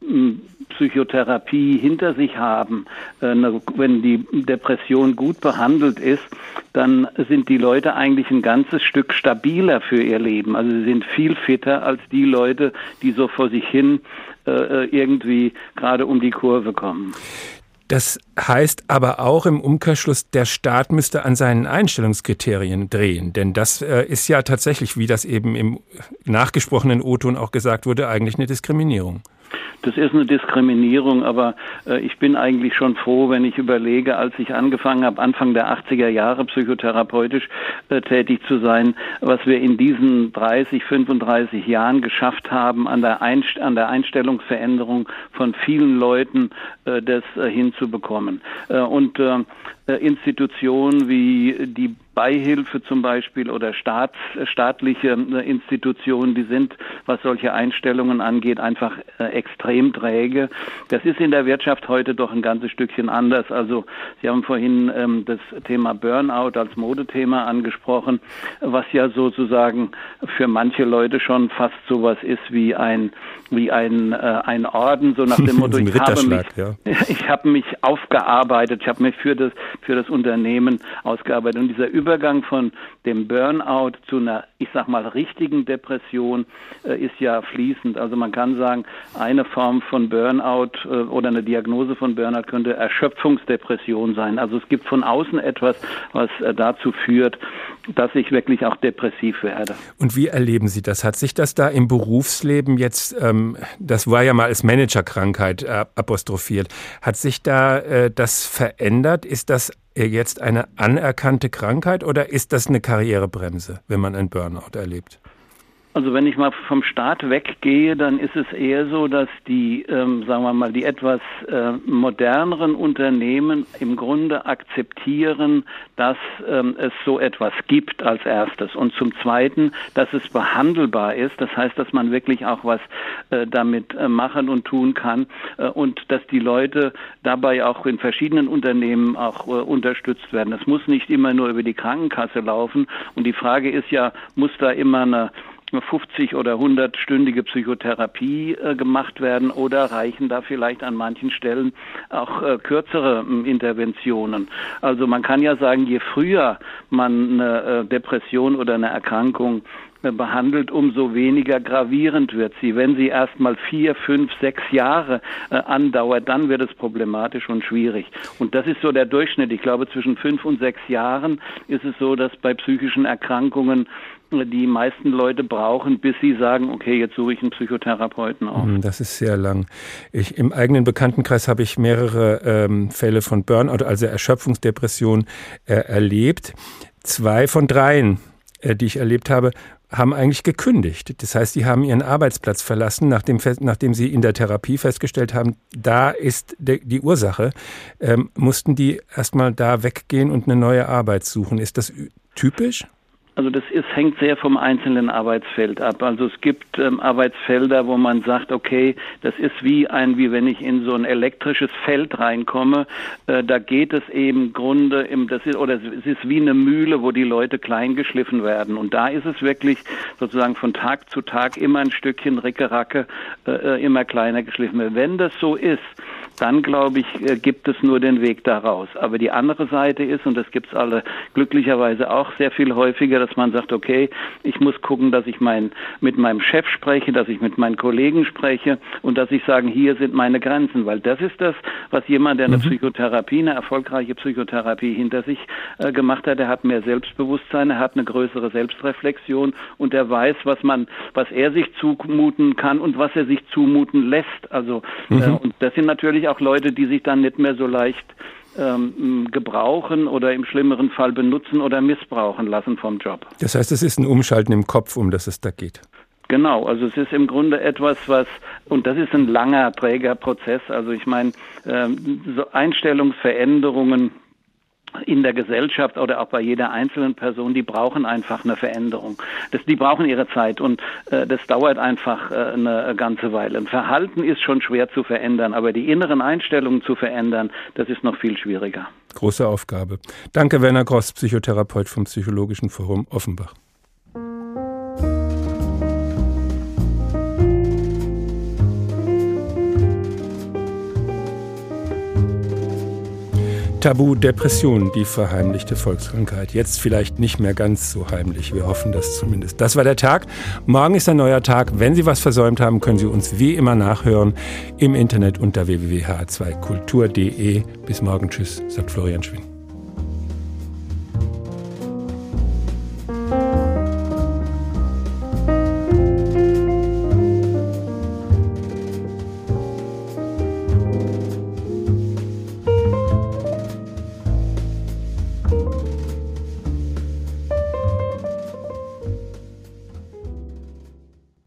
Psychotherapie hinter sich haben, äh, eine, wenn die Depression gut behandelt ist, dann sind die Leute eigentlich ein ganzes Stück stabiler für ihr Leben. Also sie sind viel fitter als die Leute, die so vor sich hin irgendwie gerade um die Kurve kommen. Das heißt aber auch im Umkehrschluss, der Staat müsste an seinen Einstellungskriterien drehen. Denn das äh, ist ja tatsächlich, wie das eben im nachgesprochenen O-Ton auch gesagt wurde, eigentlich eine Diskriminierung. Das ist eine Diskriminierung, aber äh, ich bin eigentlich schon froh, wenn ich überlege, als ich angefangen habe, Anfang der achtziger Jahre psychotherapeutisch äh, tätig zu sein, was wir in diesen dreißig, fünfunddreißig Jahren geschafft haben, an der, Einst- an der Einstellungsveränderung von vielen Leuten äh, das äh, hinzubekommen. Äh, und äh, Institutionen wie die Beihilfe zum Beispiel oder Staats, staatliche Institutionen, die sind, was solche Einstellungen angeht, einfach äh, extrem träge. Das ist in der Wirtschaft heute doch ein ganzes Stückchen anders. Also Sie haben vorhin ähm, das Thema Burnout als Modethema angesprochen, was ja sozusagen für manche Leute schon fast sowas ist wie ein wie ein äh, ein Orden, so nach dem Motto, ich habe mich, ja. ich habe mich aufgearbeitet, ich habe mich für das für das Unternehmen ausgearbeitet und dieser Übergang von dem Burnout zu einer, ich sag mal, richtigen Depression äh, ist ja fließend. Also man kann sagen, eine Form von Burnout äh, oder eine Diagnose von Burnout könnte Erschöpfungsdepression sein. Also es gibt von außen etwas, was äh, dazu führt, dass ich wirklich auch depressiv werde. Und wie erleben Sie das? Hat sich das da im Berufsleben jetzt, ähm, das war ja mal als Managerkrankheit äh, apostrophiert, hat sich da äh, das verändert? Ist das jetzt eine anerkannte Krankheit oder ist das eine Karrierebremse, wenn man einen Burnout erlebt? Also wenn ich mal vom Staat weggehe, dann ist es eher so, dass die, ähm, sagen wir mal, die etwas äh, moderneren Unternehmen im Grunde akzeptieren, dass ähm, es so etwas gibt als erstes. Und zum Zweiten, dass es behandelbar ist. Das heißt, dass man wirklich auch was äh, damit äh, machen und tun kann. Äh, und dass die Leute dabei auch in verschiedenen Unternehmen auch äh, unterstützt werden. Das muss nicht immer nur über die Krankenkasse laufen. Und die Frage ist ja, muss da immer eine fünfzig- oder hundertstündige Psychotherapie äh, gemacht werden oder reichen da vielleicht an manchen Stellen auch äh, kürzere äh, Interventionen. Also man kann ja sagen, je früher man eine äh, Depression oder eine Erkrankung äh, behandelt, umso weniger gravierend wird sie. Wenn sie erst mal vier, fünf, sechs Jahre äh, andauert, dann wird es problematisch und schwierig. Und das ist so der Durchschnitt. Ich glaube, zwischen fünf und sechs Jahren ist es so, dass bei psychischen Erkrankungen die meisten Leute brauchen, bis sie sagen, okay, jetzt suche ich einen Psychotherapeuten auf. Das ist sehr lang. Ich, im eigenen Bekanntenkreis habe ich mehrere ähm, Fälle von Burnout, also Erschöpfungsdepression, äh, erlebt. Zwei von dreien, äh, die ich erlebt habe, haben eigentlich gekündigt. Das heißt, die haben ihren Arbeitsplatz verlassen, nachdem, nachdem sie in der Therapie festgestellt haben, da ist de, die Ursache, ähm, mussten die erstmal da weggehen und eine neue Arbeit suchen. Ist das typisch? Also das ist, hängt sehr vom einzelnen Arbeitsfeld ab. Also es gibt ähm, Arbeitsfelder, wo man sagt, okay, das ist wie ein, wie wenn ich in so ein elektrisches Feld reinkomme. Äh, da geht es eben im Grunde, im, das ist, oder es ist wie eine Mühle, wo die Leute klein geschliffen werden. Und da ist es wirklich sozusagen von Tag zu Tag immer ein Stückchen Rickeracke, äh, immer kleiner geschliffen wird. Wenn das so ist, dann glaube ich, äh, gibt es nur den Weg da raus. Aber die andere Seite ist, und das gibt es alle glücklicherweise auch sehr viel häufiger, dass man sagt, okay, ich muss gucken, dass ich mein, mit meinem Chef spreche, dass ich mit meinen Kollegen spreche und dass ich sage, hier sind meine Grenzen, weil das ist das, was jemand, der eine mhm. Psychotherapie, eine erfolgreiche Psychotherapie hinter sich äh, gemacht hat, der hat mehr Selbstbewusstsein, er hat eine größere Selbstreflexion und er weiß, was man, was er sich zumuten kann und was er sich zumuten lässt. Also mhm. äh, und das sind natürlich auch Leute, die sich dann nicht mehr so leicht ähm, gebrauchen oder im schlimmeren Fall benutzen oder missbrauchen lassen vom Job. Das heißt, es ist ein Umschalten im Kopf, um das es da geht. Genau, also es ist im Grunde etwas, was, und das ist ein langer, träger Prozess. Also ich meine, ähm, so Einstellungsveränderungen in der Gesellschaft oder auch bei jeder einzelnen Person, die brauchen einfach eine Veränderung. Das, die brauchen ihre Zeit und äh, das dauert einfach äh, eine ganze Weile. Ein Verhalten ist schon schwer zu verändern, aber die inneren Einstellungen zu verändern, das ist noch viel schwieriger. Große Aufgabe. Danke, Werner Gross, Psychotherapeut vom Psychologischen Forum Offenbach. Tabu Depression, die verheimlichte Volkskrankheit. Jetzt vielleicht nicht mehr ganz so heimlich. Wir hoffen das zumindest. Das war der Tag. Morgen ist ein neuer Tag. Wenn Sie was versäumt haben, können Sie uns wie immer nachhören im Internet unter w w w punkt h zwei kultur punkt d e. Bis morgen. Tschüss, sagt Florian Schwing.